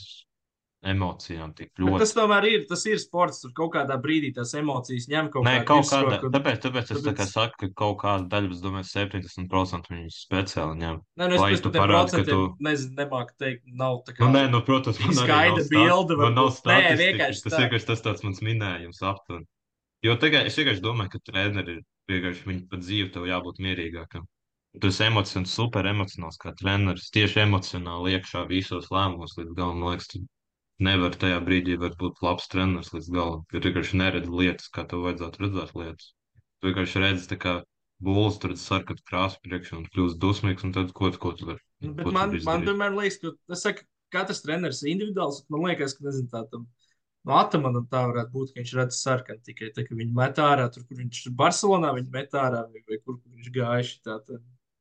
emocijām tik Bet ļoti. tas tomēr ir, tas ir sports. Tur kaut kādā brīdī tās emocijas ņem kaut Nē, kādu kaut kāda, virsroku un- tāpēc, tāpēc es tā kā tāpēc- saku, ka kaut kāda daļa, es domāju, septiņdesmit procenti viņus speciāli ņem. Nē, nu es Lai pēc tu tam parādi, ka procentiem tu- nezinu, nemāku teikt, nav tā kā. Nu, nē, nu, protams, Tik man arī skaidra nav bilde stati- man nav varbūt. Nē, statistika. vienkārši Tas tā. vienkārši tas tāds mans minējums aptuveni. Jo tagad es vienkārši domāju, ka treneri ir vienkārši viņi pat dzīvi tev jābūt mierīgākam. Tu esi emocionāls, super emocionāls kā treneris, tieši emocionāli iekšā visos lēmumos līdz galam. Man liekas, tu nevar tajā brīdī var būt labs treneris līdz galam, jo tu vienkārši neredzi lietas, kā tev vajadzētu redzēt lietas. Tu vienkārši redzi tā kā būlis tur sarkanu krāsu priekšā un kļūst dusmīgs, un tad ko, ko tu vari? Nu, Bet ko tu man, vari man izdarīt? vienmēr liekas, ka es saku, katrs treneris ir individuāls. Man liekas, ka nezinu, tā tam no Atamanam tā varētu būt, ka viņš redz sarkanu tikai tā, ka viņi met ārā tur, kur viņš ir Barcelonā, viņi met ārā vai, vai kur, kur viņš gājuši. Tā, tā.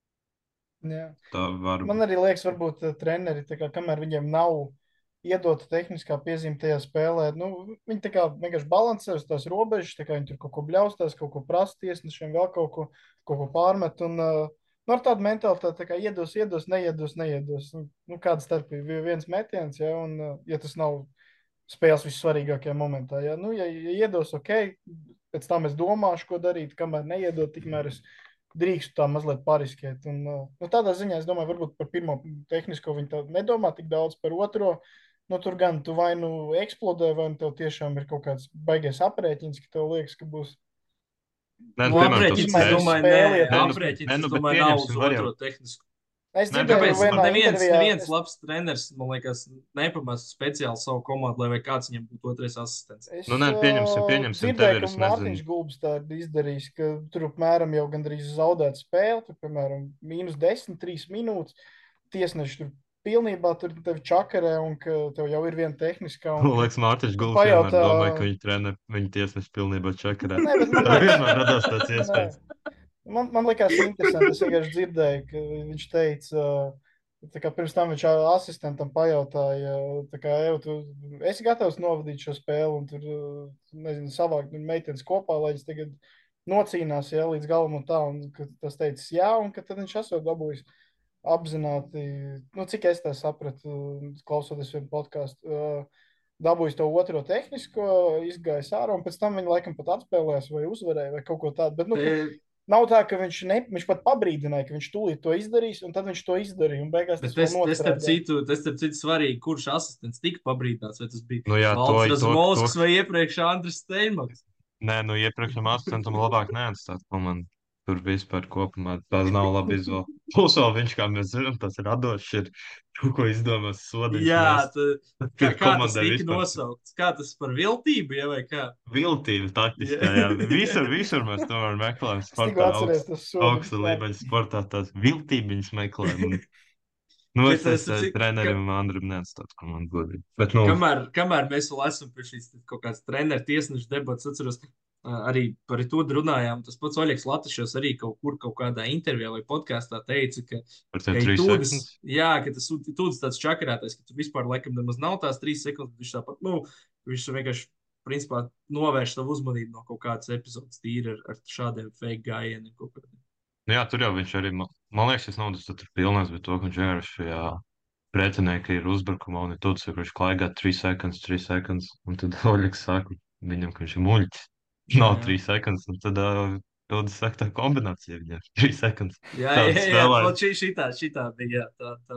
Jā. Tā var Man arī liekas, varbūt eh, treneri, tā kā, kamēr viņiem nav iedota tehniskā piezīme tajā spēlē, nu, viņi tā kā vienkārši balansē uz tās robežas, tā kā viņi tur kaut ko bļaustās, kaut ko prasa tiesnešiem, vēl kaut ko, kaut ko pārmet. Un, uh, nu, ar tādu mentalitāti, tā kā iedos, iedos, neiedos, neiedos. Nu, nu, kāda starpība? Viens metiens, ja, un, uh, ja tas nav spēles vissvarīgākajā momentā, ja, nu, ja, ja iedos, ok, pēc tam es domāšu, ko darīt, kamēr neiedot, tikmēr es drīkstu tā mazliet pariskēt. Un, uh, nu, tādā ziņā es domāju, varbūt par pirmo tehnisko viņi tā nedomā tik daudz, par otro. Nu, tur gan tu vai nu eksplodē, vai nu tev tiešām ir kaut kāds baigais aprēķins, ka tev liekas, ka būs. Nē, Nu, piemēram, tas aprēķins, es spēles- domāju, spēle, nē, ja tu- aprēķins, nē, es nu, bet domāju, nav uz pieņemsim, var jau- otro tehnisku. Es Nē, dzirdēju, Kāpēc vienā neviens, intervijā, neviens es, labs treneris, man liekas, nepamest speciāli savu komandu, lai vai kāds viņam būtu otrais asistents? es Nu, nē, pieņemsim, uh, pieņemsim, tev dzirdēju, ir, ka es Mārtiņš nezinu, Gulbs tā ir izdarījis, ka tur apmēram jau gandrīz zaudēt spēli, tur, piemēram, mīnus desmit, trīs minūtes. Tiesneši tur pilnībā tur tevi čakarē un ka tev jau ir viena tehniskā. Un man ka liekas, Mārtiņš tu Gulbs vienmēr pajautā, domāja, ka viņa trener, viņa tiesneši pilnībā čakarē. nē, bet man Tā liekas, vienmēr radās tāds nē. iespējas. Man, man liekas, interesanti. Es vienkārši dzirdēju, ka viņš teica, tā kā pirms tam viņš asistentam pajautāja, tā kā, Ev, tu esi gatavs novadīt šo spēli un tur, nezinu, savākt meitenes kopā, lai viņas tagad nocīnās, ja, līdz galam un tā, un ka tas teicis jā, un ka tad viņš esot dabūjis apzināti, nu, cik es tā sapratu, klausoties vienu podkāstu, dabūjis to otro tehnisko, izgājis ārā, un pēc tam viņi laikam pat atspēlēs vai uzvarēja vai kaut ko tādu, bet, nu, ka Te, nav tā, ka viņš, ne, viņš pat pabrīdināja, ka viņš tūlīt to izdarīs, un tad viņš to izdarīja. Un beigās tas bet es, vēl es starp nostrādāja. citu, es starp citu svarīgi, kurš asistents tika pabrīdināts, vai tas bija Nu, jā, to, Valds to, Razumovskis to, vai iepriekš Andris Steinmans. nē, nu, iepriekšējam asistentam labāk neatstāt komandu. Tur vispār kopumā tās nav labi izvēle. Plus vēl viņš, kā mēs zinām, tas radošs ir kaut ko izdomās sodīt. Jā, tā, kā, Ir kā tas komandai tika vispār nosaukts? Kā tas par viltību, ja vai kā? viltība taktiskā, Jā. jā. Visur, visur mēs tomēr meklējam Es tikko sportā atceros augst, tas sodu. augsta līmeņa sportā tās viltībiņas meklējam. Un, nu, Bet es, es es, es cik- trenerim Andrim neatstātu komandu godīgi. Bet, nu, Kamēr, kamēr mēs vēl esam pie šīs kaut kādas treneru tiesnešu debatas, atceros, ā, arī par to runājām. Tas pats Oļegs Latvišos arī kaut kur kaut kādā intervijā vai podkāstā teica, ka, par ka tiem ir trīs tūdas, sekundes. jā, ka tas tūdas tāds čakarētais, ka tu vispār laikam nemaz nav tās trīs sekundes, viņš tāpat, nu, viņš vienkārši, principā, novērš savu uzmanību no kaut kādas epizodes tīri ar, ar šādiem fake gājieniem kaut kādiem. Nu, jā, tur jau viņš arī, man, man liekas, tas nav tas tur pilnās, bet to, ka viņš vienkārši šajā pretinieki ir uzbrukumā un ir tāds, ka viņš klaigā trīs sekundes, trīs sekundes, un tad Oļegs saka viņam, ka viņš ir muļķis. Nav Jā. trīs sekundes, un tad uh, Pildi saka tā kombinācija viņam trīs sekundes. Jā, Tāda jā, jā, spēlē. jā šī, šitā, šitā bija, jā, tā, tā.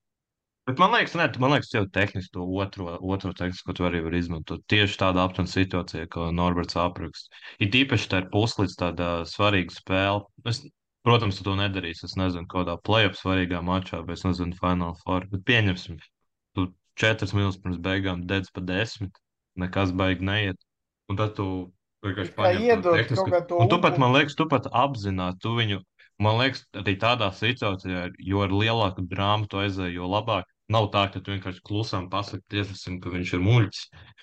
Bet man liekas, ne, man liekas, jau tehniski to otro, otro tehniski, ko tu arī vari izmantot. Tieši tādā aptuveni situācijā, ko Norberts apraksta. Ir īpaši tā ir puslīdz tāda svarīga spēle. Es, protams, tu to nedarīsi. Es nezinu, kādā play-off svarīgā mačā, vai es nezinu, Final Four. Bet pieņemsim, tu četras minūtes pirms beigām dedz pa desmit, nekas baigi neiet. Un tad tu vienkārši Kā paņem to iedod kaut tehnisku. kā to Un tu pat, upuri. man liekas, tu pat apzināti, tu viņu, man liekas, arī tādā situācijā, jo ar lielāku drāmu tu aizēji, jo labāk. Nav tā, ka tu vienkārši klusām pasaki tiesnesim, ka viņš ir muļķis.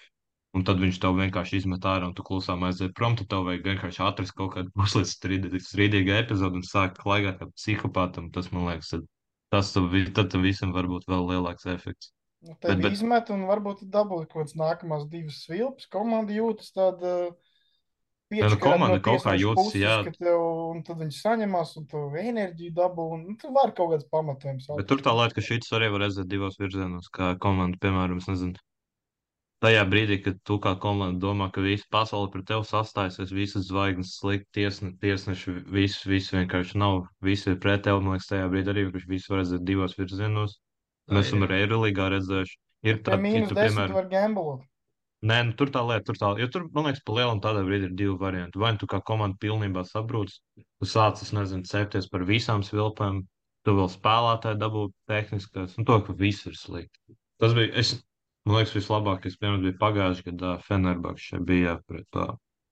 Un tad viņš tev vienkārši izmet ārā, un tu klusām aiziet prom. Tad tev vajag vienkārši atrast kaut kādu puslīdz strīdīgu, strīdīgu epizodu un sākt klaigāt kā psihopātam. Tas, man liekas, tad, tas tad, vi- tad tam visam var būt vēl lielāks efekts. Nu, Bet, tevi bet izmet un varbūt dabūja kaut kādas nākamās divas svilpes. Komanda jūtas tāda ja, nu, piečakarēta komanda no kaut kā tiesnešu jūtas, puses, jā, ka tev, un tad viņi saņemās un tu enerģiju dabū, un nu, tu vari kaut kāds pamatojums. bet tur tā lieta, ka šis arī var redzēt divos virzienos, kā komanda, piemēram, es nezinu. Tajā brīdī, kad tu kā komanda domā, ka visa pasaule pret tevi sastājusies, visas zvaigznes slikti, tiesne, tiesneši, viss, viss vienkārši nav, visi ir pret tevi. Man liekas, tajā brīdī arī vienkārši visu var redzēt divos virzienos. Tā Mēs esam ir. arī Eirolīgā redzējuši. Ir Pie tādi, mīnus tu, desmit piemēram, var gamblot. nē, nu, tur tā lieta, tur tā, jo tur, man liekas, pa lielam tādā brīdī ir divi varianti. Vai nu tu kā komanda pilnībā sabrūc, tu sāc, es nezinu, cepties par visām svilpēm, tu vēl spēlētāji dabūt tehniskās, un to, ka viss ir slikti. Tas bija, es, man liekas, vislabākais, piemēram, bija pagājuši, kad uh, Fenerbahče bija pret tā.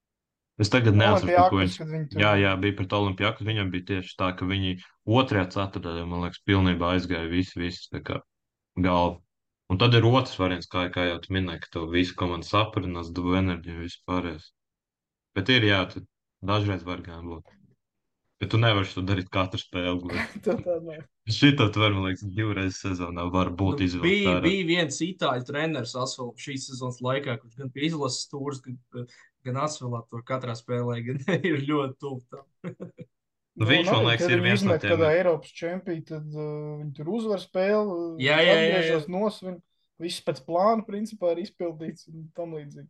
Es tagad neatceros, par ko Olimpijakos, viņš. kad viņi tur Jā, jā, bija pret Olimpijaku. Viņam bija tieši tā, ka viņi otrajā ceturtajā, man liekas, pilnībā aizgāja visi, visi tā kā galva. Un tad ir otrs variants, kā, kā jau tu minēji, ka tev visu komandu saprinās, dabu enerģiju un vispārējais. Bet ir jā, tu dažreiz var gambot. Bet tu nevari to darīt katru spēli. gluži. tā tā nav. Šito tu vari, man liekas, divreiz sezonā var būt Nu, izvēlēts bija, ārā. bija viens itāļu treneris Asvēl šīs sezonas laikā, kurš gan pie izlases stūrs, gan, gan Asvēlā tur katrā spēlē, gan ir ļoti tuvu tam. Nu, viņš, man liekas, kad ir viņi viens no izmet tiem. kādā Eiropas čempionā, tad uh, viņi tur uzvar spēli, uh, Jā, viņš jā, jā, jā. atgriežas nosvin. Viss pēc plāna principā ir izpildīts un tam līdzīgi.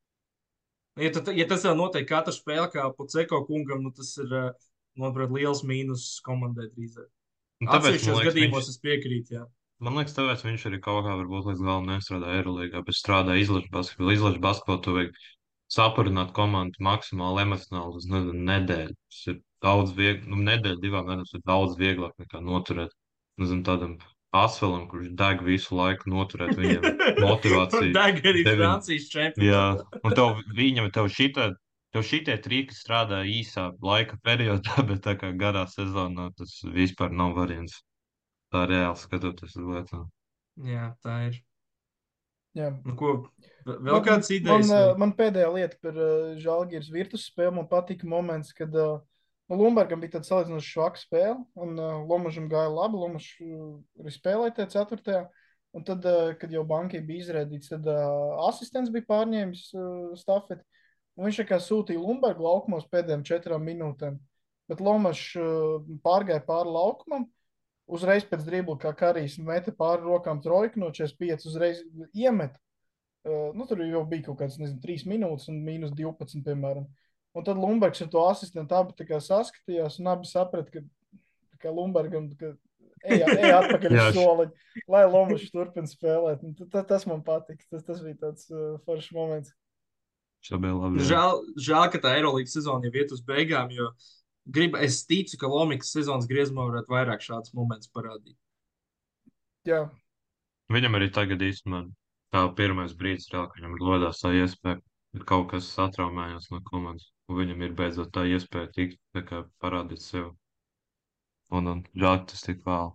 Ja, tad, ja tas vēl notiek katru spēli, kā Puceko kungam, nu tas ir, eh, manuprāt, liels mīnus komandai drīzāk. Un tāpēc, man Atsevišķos liekas, gadījumos viņš, es piekrītu, jā. man liekas, tāpēc viņš arī kaut kā varbūt līdz galam nestrādā Eirolīgā, bet strādā izlašu basketbolu. Izlašu basketbolu tu vajag sapurināt komandu maksimāli emocionāli uz nezinu, nedēļu. Tas ir daudz vieglāk, nu, nedēļu, divām nedēļām ir daudz vieglāk nekā noturēt. nezinu, tādam asvelam, kurš deg visu laiku noturēt viņam Un motivāciju. tagad arī Devin, Francijas jā, čempionātā. un tev, viņam, tev šitā, tev šitie triki strādā īsā laika periodā, bet tā kā garā sezonā tas vispār nav variants. Tā reāli skatoties uz lietām. Jā, tā ir. Jā. Nu, ko, v- vēl Man, kādas man, idejas? eh, vai? man pēdējā lieta par uh, Žalgiris virtus spēli. Man patika moments, kad uh, nu, Lumbergam bija tāds salīdzinoši švaka spēle, un uh, Lomažam gāja labi. Lomažs uh, arī spēlēja tajā ceturtajā. Un tad, uh, kad jau bankai bija izrādīts, tad uh, asistents bija pārņēmis uh, stafeti. Un viņš tā kā sūtīja Lumbergu laukumos pēdējām četrām minūtēm. Bet Lomažs uh, pārgāja pāri laukumam. Uzreiz pēc dribla, kā Karijs meta pāri rokām trojku no četrdesmit pieci, uzreiz iemet. Uh, nu, tur jau bija kaut kāds, nezinu, trīs minūtes un mīnus divpadsmit, piemēram. Un tad Lumbergs ar to asistentu abi tā kā saskatījās un abi saprata, ka, ka Lumbergam, ka ej, ej atpakaļ Jā, uz soliņu, lai Lomašs turpina spēlēt. Un t- t- tas man patika. Tas, tas bija tāds uh, foršs moments. šā bija labi. jā. Žēl, žēl, ka tā Eirolandes sezona jau iet uz beigām, jo gribu, es ticu, ka Lomikas sezonas griezumā varētu vairāk šādus momentus parādīt. Jā, Viņam arī tagad īstenībā tā pirmais brīdis, reāli, ka viņam ir godās tā iespēja, ir kaut kas satraumējās no komandas, un viņam ir beidzot tā iespēja tikt, tā kā parādīt sev. Un, un žēl, ka tas tik vēl.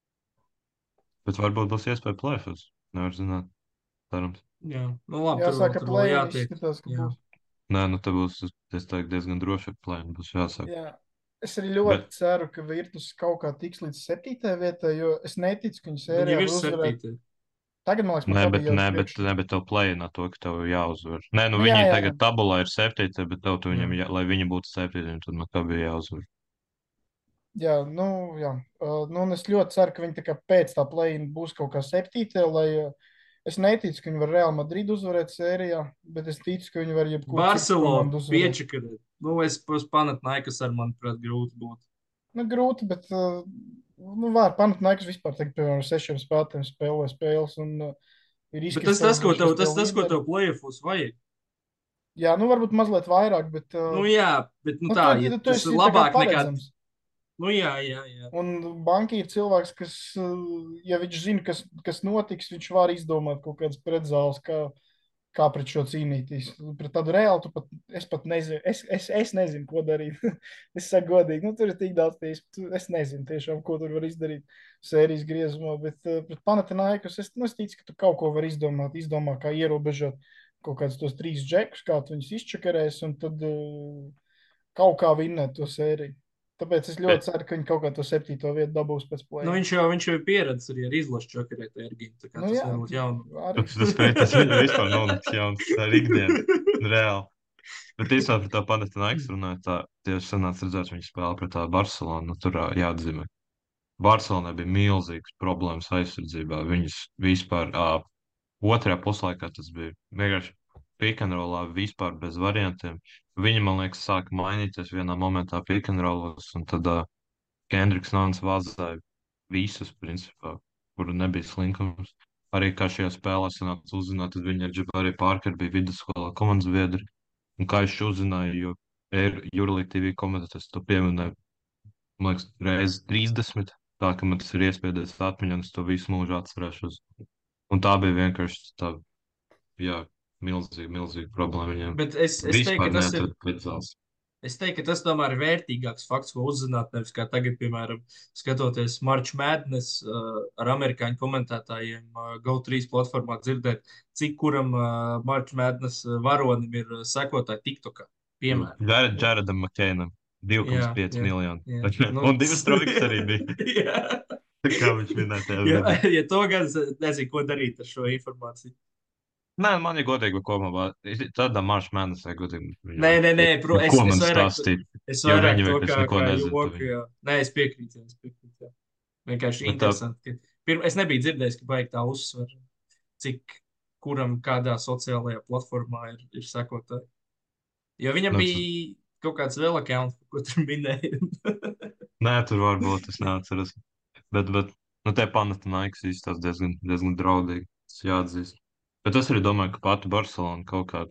Bet varbūt būs iespēja plēfos, nevar zināt, cerams. Jā, nu labi, tur vēl, jāsaka, tur vēl play jātiek. izskatās, ka Jā. būs. Nē, nu te būs, es teiktu, diezgan droši ar plēnu, būs jāsaka. Jā. Es arī ļoti Bet- ceru, ka Virtus kaut kā tiks līdz septītajai vietai, jo es neticu, ka viņi Viņi sērijā ir var uzvarēt. septīti. Tagad, man liekas, Nē, man bet, bija nē, jau bet, priekš. nē, bet tev plēna to, ka tev jāuzvar. Nē, nu Nu, jā, viņi jā, tagad jā. tabulā ir septīti, bet tev tu viņam, Jā. jā, lai viņi būtu septīti, tad man kā bija jāuzvar. Jā, nu, jā. Uh, nu, un es ļoti ceru, ka viņi tā kā pēc tā plēna būs kaut kā septītē, lai uh, es neticu, ka viņi var Real Madrid uzvarēt sērijā, bet es ticu, ka viņi var jebkuru citu Barcelona komandu uzvarēt. piečakarēt. Nu, es pus Panatnaikas ar, manuprāt, grūti būtu. Nu, grūti, bet uh, nu, var Panatnaikas vispār tagad, piemēram, ar sešiem spēlētājiem spēlē spēles un uh, ir Bet tas, tas, ko tev, tas, tas, ko līderi. tev play-offos vajag. Jā, nu varbūt mazliet vairāk, bet uh, Nu, jā, bet nu, nu, tā, tu- ja tu- tu tas esi ir tā kā labāk nekā. paredzams. Nu, jā, jā, jā. Un banka ir cilvēks, kas, uh, ja viņš zina, kas, kas notiks, viņš var izdomāt kaut kādas pretzāles, kā, kā pret šo cīnīties. Pret tādu reāli, tu pat, es pat nezinu, es, es, es nezinu, ko darīt. Es saku godīgi, nu, tur ir tik daudz tieši, tu- es nezinu tiešām, ko tur var izdarīt sērijas griezumā, bet uh, pret Panathinaikos es, nu, es ticu, ka tu kaut ko var izdomāt, izdomā, kā ierobežot kaut kādus tos trīs džekus, kā tu viņus izčakarēs, un tad uh, kaut kā vinnēt to sēriju. Tāpēc es ļoti Bet- ceru, ka viņi kaut kā to septīto vietu dabūs pēc plēna. Nu, viņš jau, viņš jau ir pieredzējis arī ar izlašu čakarēt Ergīnu. Tā kā Nu, tas jā, nebūtu jaunu. arī. Tas, tas, tas, tas viņam vispār nav nekas jauns, tā ir ikdiena, reāli. Bet īstenībā par tā Panathinaikos runājot, tā tieši sanāca redzēt, viņi spēlē pret tā Barcelonu, nu tur ā, jāatzīmē. Barcelonai bija milzīgas problēmas aizsardzībā. Viņas vispār ā, otrajā puslaikā tas bija vienkārši pikanrolā vispār bez variantiem. Viņi, man liekas, sāka mainīties vienā momentā pikanrolos, un tad uh, Kendriks Nāns vazāja visus, principā, kuru nebija slinkums. Arī kā šajā spēlē sanāca uzzināt, tad viņi ar Džabari Parkeru bija vidusskolā komandas biedri. Un kā es šo uzzināju, jo Jurlīk T V komentātors to pieminēja, man liekas, reiz trīsdesmit, tā ka man tas ir iespējas atmiņā, un es to visu mūžu atcerēšos. Un tā bija vienkārši tā, jā, milzīga, milzīga problēma viņiem. Bet es, es teiktu, Vispār ka tas ir. neatrada pēcās. Es teiktu, ka tas tomēr ir vērtīgāks fakts, ko uzzināt. Nevis kā tagad, piemēram, skatoties March Madness uh, ar amerikāņu komentētājiem, uh, Go trīs platformā dzirdēt, cik kuram uh, March Madness uh, varonim ir uh, sekotāji TikTokā. Piemēram. Jared, Jaredam Makēnam divi komats pieci Jā, miljoni. jā. Nu, Un divas trojkas arī bija. jā. Kā viņš minēja tajā Ja, brīdī. ja to gan es nezinu, ko darīt ar šo informāciju. Nē, man ir godīgi, ko man vajag. Tādā maršā mēnesī godīgi. Nē, nē, nē, pro, es, Ko es man vairāk, stāstīt? es Jo vairāk viņi to vienkārši kā, neko kā nezina par joku, viņu. jā. Nē, es piekrītu, jā, es piekrītu, jā. Vienkārši Bet tā- interesanti. Ka, pirm, es nebiju dzirdējis, ka baigi tā uzsver, cik kuram kādā sociālajā platformā ir, ir sekotāji. Jo viņam Nu, bija kaut kāds vēl accounts, ko tur minēja. Nē, tur var būt, es neatceros. Bet, bet, nu, te Panathinaikos izstās diezgan, diezgan draudīgi. Tas jāatzīst. Bet es arī domāju, ka pati Barcelona kaut kā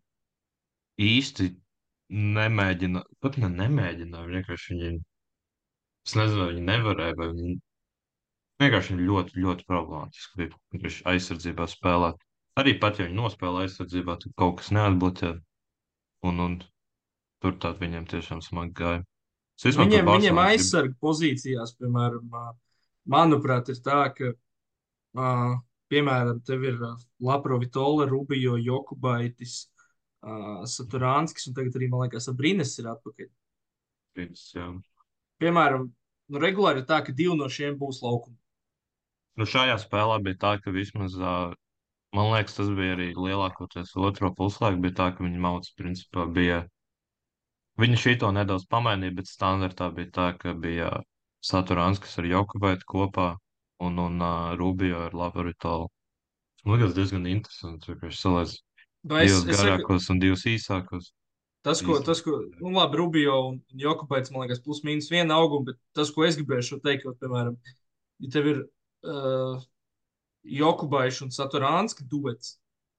īsti nemēģina, pat ne nemēģināja, vienkārši viņi, es nezinu, vai viņi nevarēja, vai viņi, Vienkārši viņi ļoti, ļoti problemātiski bija. Viņš aizsardzībā spēlēt. Arī pat, ja viņi nospēlē aizsardzībā, tad kaut kas neatbloķē. Un, un tur tā viņiem tiešām smagi gāja. Es vismaz par Viņiem, viņiem Barcelonu gribu. aizsargu pozīcijās, piemēram, ā, manuprāt, ir tā, ka, ā, piemēram, tev ir ā, Laprovitola, Rubio, Jokubaitis, ā, Saturānskis, un tagad arī, man liekas, Abrīnes ir atpakaļ. Jā. Piemēram, nu, regulāri ir tā, ka divi no šiem būs laukuma. Nu, šajā spēlē bija tā, ka vismaz, ā, man liekas, tas bija arī lielākoties otro puslaiku, bija tā, ka viņi mauc, principā, bija. Viņi šito nedaudz pamainīja, bet standartā bija tā, ka bija Saturānskis ar Jokubaitu kopā un, un uh, Rubio ar Laprovitolu. Man liekas, diezgan interesanti, ka viņš salēdz Vai es, divus es saku, garākos un divus īsākos. tas, ko, Īsti. tas, ko, nu, labi, Rubio un Jokubaits, man liekas, plus mīnus viena auguma, bet tas, ko es gribēju šo teikt, ka, piemēram, ja tev ir uh, Jokubaits un Saturānska duets,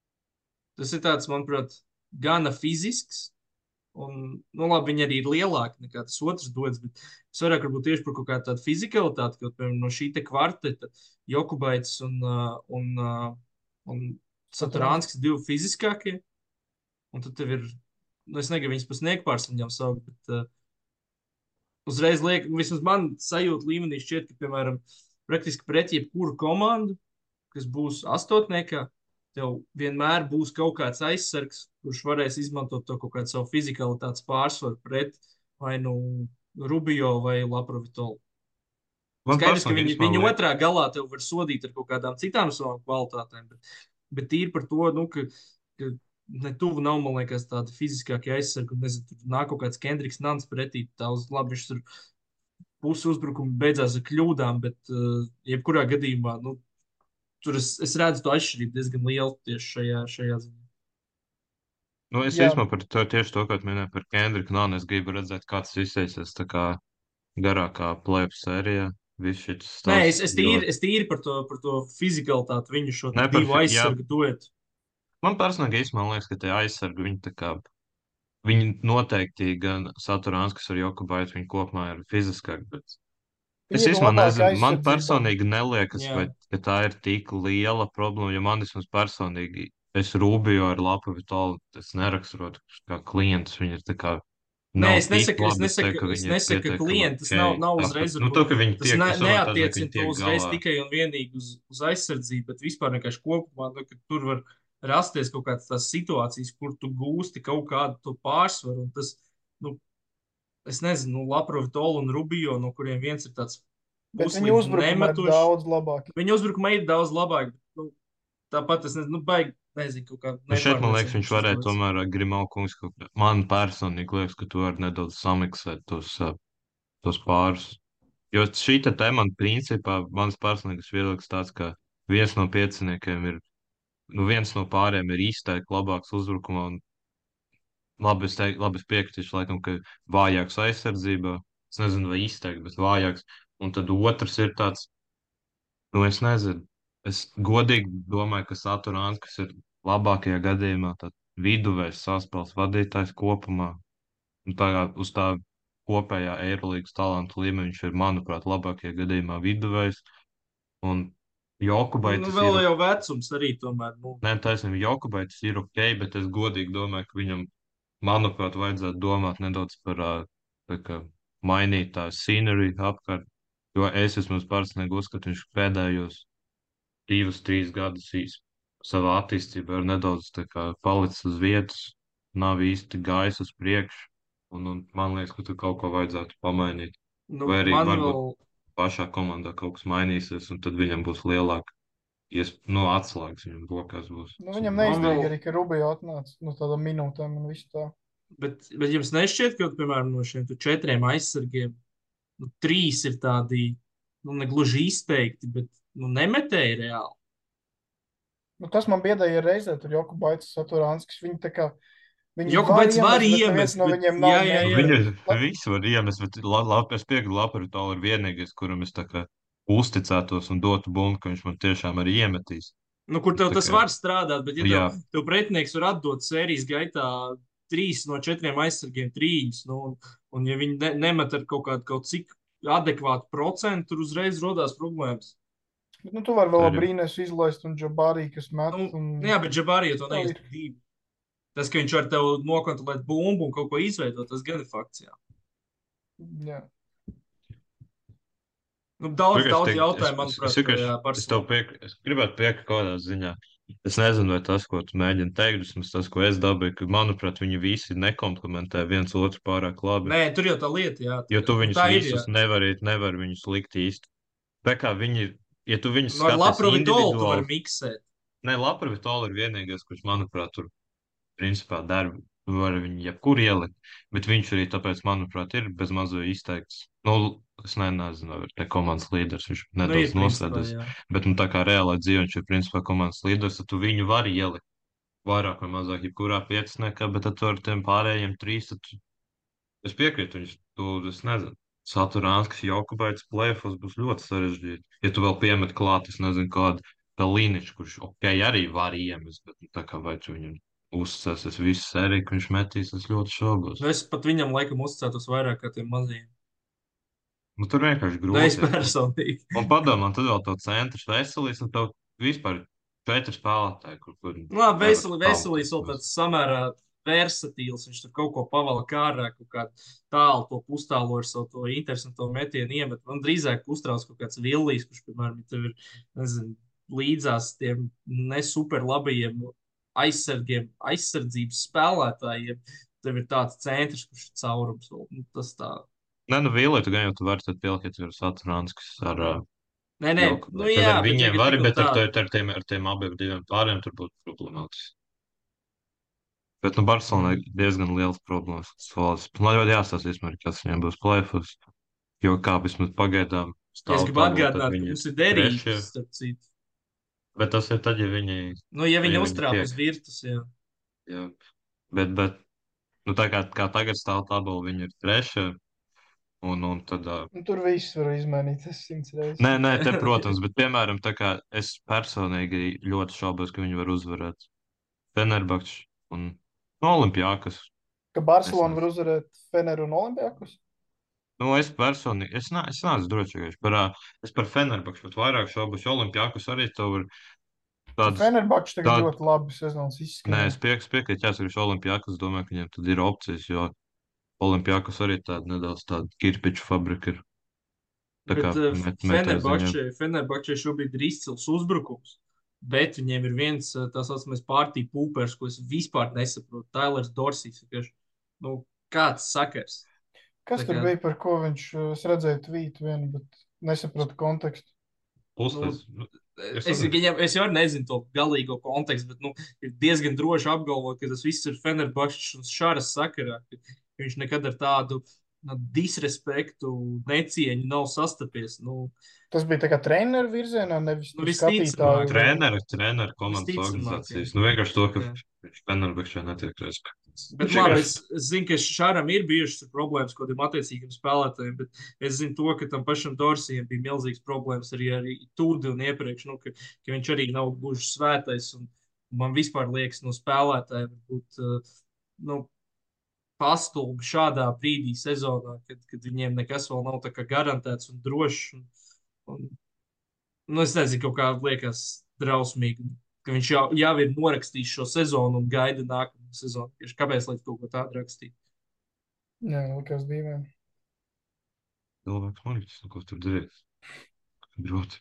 tas ir tāds, manuprāt, gana fizisks. Un, nu, labi, viņi arī ir lielāki nekā tas otrs dots, bet es vairāk varbūt tieši par kaut kādu tādu fizikalitāti, ka, piemēram, no šī te kvarteta Jokubaits un, uh, un, uh, un Saturānskis divi fiziskākie, un tad tev ir, nu, es negribu viņus pa sniegpārsliņām saukt, bet uh, uzreiz liek, vismaz man sajūta līmenī šķiet, ka, piemēram, praktiski pret jebkuru komandu, kas būs astotniekā, tev vienmēr būs kaut kāds aizsargs, kurš varēs izmantot to kaut kādu savu fizikalitātes pārsvaru pret vai nu Rubio vai Laprovitolu. Man Skaidrs, ka personīgi viņi, īstenībā viņi liek- otrā galā tev var sodīt ar kaut kādām citām savām kvalitātēm, bet, bet tīri par to, nu, ka, ka ne tuvu nav, man liekas, tādi fiziskākie aizsargi, un nezinu, tur nāk kaut kāds Kendriks Nants pretī, tā uz labi, viņš tur pusi uzbrukuma beidzās ar kļūdām, bet uh, jebkurā gadījumā, nu, tur es, es redzu to atšķirību diezgan lielu tieši šajā, šajā ziņā. Nu, es Jā. īstenībā par to tieši to, ko tu minēji par Kendriku Nānu, es gribu redzēt, kāds izteiksies tā kā garākā plēpu sērijā. Viss šis Nē, stāsts. es, es, tīri, es tīri par to, par to fizikalitāti, viņu šo Ne par divu fi- jā. aizsargu duetu. Man personīgi īstenībā liekas, ka tie aizsargi, viņi tā kā, viņi noteikti gan Saturānskis ar Jokubaitu, viņi kopumā ir fiziskāki, bet Viņi es ir īstenībā labāki nezinu, man aizsardzībā. personīgi neliekas, Jā. vai, ka tā ir tik liela problēma, jo man vismaz personīgi, es Rubio ar Lapu Vitolu, es neraksturotu kā klientus, viņi ir tā kā, Nē, nav es tik nesaku, es labi, es nesaku, teiktu, ka es viņi ir nesaku ka pietiekami klienti, tas ok. nav, nav Tāpat- uzreiz, nu, varbūt, to, ka viņi tas tiek, ne, es domāju, tas, ka neatiecina viņi to tiek uzreiz galā. tikai un vienīgi uz, uz aizsardzību, bet vispār vienkārši kopumā, nu, ka tur var rasties kaut kādas tās situācijas, kur tu gūsti kaut kādu to pārsvaru, un tas, nu, es nezinu, nu, Laprovitola un Rubio, no kuriem viens ir tāds Bet puslīdz viņu uzbrukuma ir nemetušs. daudz labāk. Viņa uzbrukuma ir daudz labāk, bet, nu, tāpat es nezinu, nu, baigi, nezinu, kaut kā Nu, šeit, man liekas, nepārliecinoši viņš varētu izdodas. tomēr ar Grimau kungs, kaut kā- man personīgi liekas, ka tu vari nedaudz samiksēt tos, uh, tos pārus. Jo šī te tēma, principā, mans personīgais viedoklis tāds, ka viens no pieciniekiem ir, nu, viens no pāriem ir izteikti labāks uzbrukumā, un labi, es teiktu, labi, es piekritīšu, laikam, ka vājāks aizsardzībā, es nezinu, vai izteikti, bet vājāks, un tad otrs ir tāds, nu, es nezinu, es godīgi domāju, ka Saturāns, kas ir labākajā gadījumā, tad viduvējs saspēles vadītājs kopumā, un tagad uz tā kopējā Eirolandes talantu līmeņa viņš ir, manuprāt, labākajā gadījumā viduvējs, un Nu, Jokubaitis vēl ir, jau vecums arī tomēr, nu, ne, taisnība, Jokubaitis ir ok, bet es godīgi domāju, ka viņam, manuprāt, vajadzētu domāt nedaudz par, ā, tā kā, mainīt tā scenery apkārt, jo es vismaz personīgi uzskatu, viņš pēdējos divus, trīs gadus īsti savā attīstībā ir nedaudz tā kā palicis uz vietas, nav īsti gājis uz priekšu, un, un man liekas, ka tur kaut ko vajadzētu pamainīt. nu Vai arī man varbūt vēl, pašā komandā kaut kas mainīsies, un tad viņam būs lielāka, ies, no atslēgas viņam rokās būs. Nu, viņam Man neizdevīgi vēl- arī, ka Rubio atnāca no tādām minūtēm un viss tā. bet, bet jums nešķiet, ka, piemēram, no šiem tu četriem aizsargiem, nu, trīs ir tādi, nu, negluži izteikti, bet, nu, nemetēji reāli. Nu, tas man biedēja reizē, tur Jokubaits, Saturānskis, viņi tā kā, viņi Jokubaits var bet iemest, neviens no bet- viņiem nav jā, jā, jā. mēģinājis. Viņu visi var iemest, bet la, la, es piekrītu, Laparitola ir vienīgais, kuram es tā kā uzticētos un dotu bumbu, ka viņš man tiešām arī iemetīs. Nu, kur tev Tā tas kā- var strādāt, bet, ja tev, Jā. tev pretinieks var atdot sērijas gaitā trīs no četriem aizsargiem trīņus, nu, un, un ja viņi ne, nemet ar kaut kādu kaut cik adekvātu procentu, tur uzreiz rodās problēmas. Bet, nu, tu vari vēl Arī. Brīnēs izlaist un Džabārī, kas met. Nu, Un... jā, bet Džabārī jau to Tā neizdarīja ir. divi. Tas, ka viņš var tev nokontrolēt bumbu un kaut ko izveidot, tas gan ir fakts, jā. Jā. Nu, daudz, Pirmkārt, daudz teikt, jautājumu, es, manuprāt, es, es, par, jā, es, par es tev piekrītu, es gribētu piekrist kādā ziņā. Es nezinu, vai tas, ko tu mēģini teikt, vismaz tas, ko es dabūju, ka, manuprāt, viņi visi nekomplementē viens otru pārāk labi. Nē, tur jau tā lieta, jā. Jo tu Nu, viņus tā ir, jā. visus nevari, nevari viņus likt īsti. Tā kā viņi, ja tu viņus No ar skaties Laprovitolu tu vari individuāli, miksēt. ne, Laprovitola ir vienīgais, kurš, manuprāt, tur principā darbu var viņu jebkur ielikt, bet viņš arī tāpēc, manuprāt, ir bez mazo izteikts. Nu, es ne, nezinu, vai te komandas līderis, viņš Nu, ir nedaudz principā, nosēdis, jā. bet, nu, tā kā reālā dzīve viņš ir principā komandas līderis, tad tu viņu vari ielikt vairāk vai mazāk jebkurā pieciniekā, bet tad tu ar tiem pārējiem trīs, tad tu, es piekrītu, viņš, tu, es nezinu, Saturāns, Jokubaits, plēfos būs ļoti sarežģīti. Ja tu vēl piemet klāt, es nezinu, kādu Pelīniču, kurš, ok, arī var iemest, bet, nu, tā kā vai tu viņam uzticēsies visu sēriju, ka viņš metīs, es ļoti šaubos. Nu, es pat viņam laikam uzticētos vairāk kā tiem mazajiem. Nu, tur vienkārši Nu, es grūti. personīgi. Un padomā, tad vēl to centrs veselīs, un tev vispār četri spēlētāji, kur, kur Nu, labi, nevar veseli, veselīs vēl pamatot. tāds samērā versatīls, viņš tur kaut ko pavala kārā, kaut kā tālu to pustālu ar savu to interesanto metienu iemet. Man drīzāk uztrauc kaut kāds Villijs, kurš, piemēram, tev ir, nezinu, līdzās tiem nesuper labajiem aizsargiem, aizsardzības spēlētājiem. Tev ir tāds centrs, kurš ir caurums. vēl. Nu, tas tā. Nē, nu, Vīlē, tu gan jau tu vari tad pielikt ar Saturānskas ar uh, Nē, nē, Jokubaits. nu Tad jā, ar bet viņiem tagad vari, tik bet ar, tā. ar, ar, tiem, ar tiem abiem diviem pāriem tur būtu problemātiski. Bet, nu, Barcelonai diezgan liels problēmas. Solis. Man ļoti jāstāsta, vispār, kas viņiem būs plēfos, jo kā vismaz pagaidām Es stāv gribu tabula, tad atgādināt, ka viņi mums ir ir derības, trešie. starp citu. Bet tas ir tad, ja viņi, Nu, ja viņi ja viņi uztrāp tiek. uz virtus, jā. Jā. Bet, bet, nu, tā kā, kā tagad stāv tabula, viņi ir trešie. Un, un tad, uh, Nu, tur viss var izmainīt, tas simts reizes. nē, nē, te, protams, bet, piemēram, tā kā es personīgi ļoti šaubos, ka viņi var uzvarēt Fenerbahču un Olimpiākas. Ka Barcelona var uzvarēt Feneru un Olimpijakus? Nu, es personīgi, es, ne, es neesmu drošs, ka viņš par, ā, es par Fenerbahču pat vairāk šaubos, jo Olimpiākas arī tev var tādas, Fenerbahčs tagad tād, ļoti labi sezonas nē, izskanēja. es piek, piekrītu, jāsaka, Olimpiākas, domāju, ka viņiem tad ir opcijas, jo Olimpiākas arī tāda nedaudz tāda kirpiču fabrika ir. Tā kā Bet uh, met, metēs ziņā. Fenerbahčē, Fenerbahčē šobrīd ir izcils uzbrukums, bet viņiem ir viens uh, tā saucamais pārtī pūpers, ko es vispār nesaprotu. Tailers Dorsijs. vienkārši, Nu, kāds sakars? Kas Tā tur kā- bija, par ko viņš, uh, es redzēju tvītu vienu, bet nesapratu kontekstu. Puslīdz. Nu, Es, Es es, viņam, es jau nezinu to galīgo kontekstu, bet nu, ir diezgan droši apgalvot, ka tas viss ir Fenerbahčs un Šaras sakarā. ka Viņš nekad ar tādu nu, disrespektu, necieņu nav sastapies. Nu, Tas bija tā kā treneru virzienā, nevis Nu, tur visticamāk. skatītāju. Treneri, treneri, komandas Visticamāk, organizācijas. jā. Nu, vienkārši to, ka Jā. viņš Fenerbahčā netiek respektēts. Bet, Viņš labi, vienkārši- es, es zinu, ka Šāram ir bijušas problēmas kaut kādiem attiecīgiem spēlētājiem, bet es zinu to, ka tam pašam Dorsijam bija milzīgas problēmas arī ar Tūdi un iepriekš, nu, ka, ka viņš arī nav gluži svētais. Un man vispār liekas, no spēlētājiem būt uh, nu, pastulbi šādā brīdī sezonā, kad, kad viņiem nekas vēl nav tā kā garantēts un drošs. Un, un, nu, es nezinu, kaut kā liekas drausmīgi, ka viņš jau, jau ir norakstījis šo sezonu un gaida nākamo sezonu. Tieši kāpēc lai kaut ko tādu rakstītu? Jā, likās dīvaini. Cilvēks muļķis, nu, ko tur darīt. Grūti.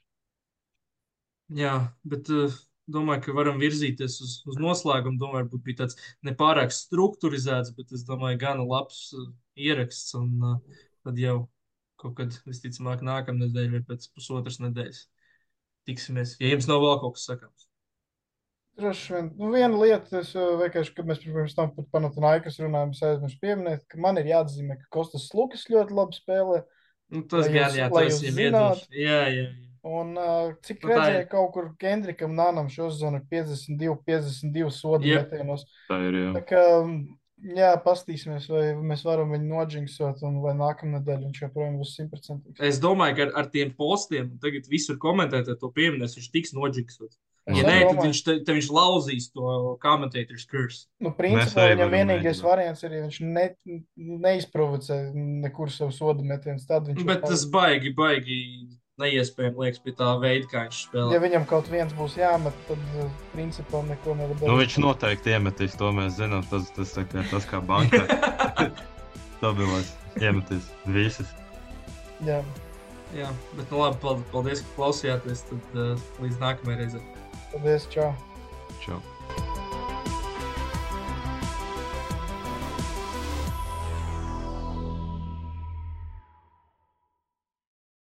Jā, bet uh, domāju, ka varam virzīties uz, uz noslēgumu. Domāju, varbūt bija tāds nepārāk strukturizēts, bet es domāju, gana labs uh, ieraksts. Un uh, tad jau kaut kad, visticamāk, nākamnedēļ vai pēc pusotras nedēļas tiksimies. Ja jums nav vēl kaut kas sakāms. Droši vien. Nu, viena lieta, es uh, vienkārši, kad mēs pirms tam par Panathinaikos runājam, es aizmirsu pieminēt, ka man ir jāatzīmē, ka Kostas Lukas ļoti labi spēlē. Nu, tas Lai gan, jūs- jā, lai tas jūs viņam zināt. iedošu. Jā, jā, jā. Un uh, cik Nu, tā redzēju, ir. kaut kur Kendrikam Nānam šo sezonu ir piecdesmit divi, piecdesmit divi sodi Jep. metienos. Tā ir, jā. Tā kā, jā, pastīsimies, vai mēs varam viņu nodžingsot, un vai nākamnedēļ viņš joprojām būs simtprocentīgi. Es domāju, ka ar, ar tiem postiem tagad visur komentētājiem to pieminēs, viņš tiks noģiksots. Es Ja arī nē, tad domāju. viņš, te, te viņš lauzīs to commentators curse. Nu, Mēs principā arī viņam varam vienīgais mēģināt. variants ir, ja viņš ne, neizprovocē nekur savu sodu metienus, tad viņš Bet tas baigi, baigi neiespējami liekas pie tā veida, kā viņš spēlē. Ja viņam kaut viens būs jāmet, tad uh, principā neko nevar darīt. Nu, viņš noteikti iemetīs, to mēs zinām. Tas, tas, tā kā, tas kā bankā. Stabilais iemetīs visas. Jā. Jā, bet nu labi, paldies, ka klausījāties. Tad uh, līdz nākamajai reizei. Paldies, čau. Čau.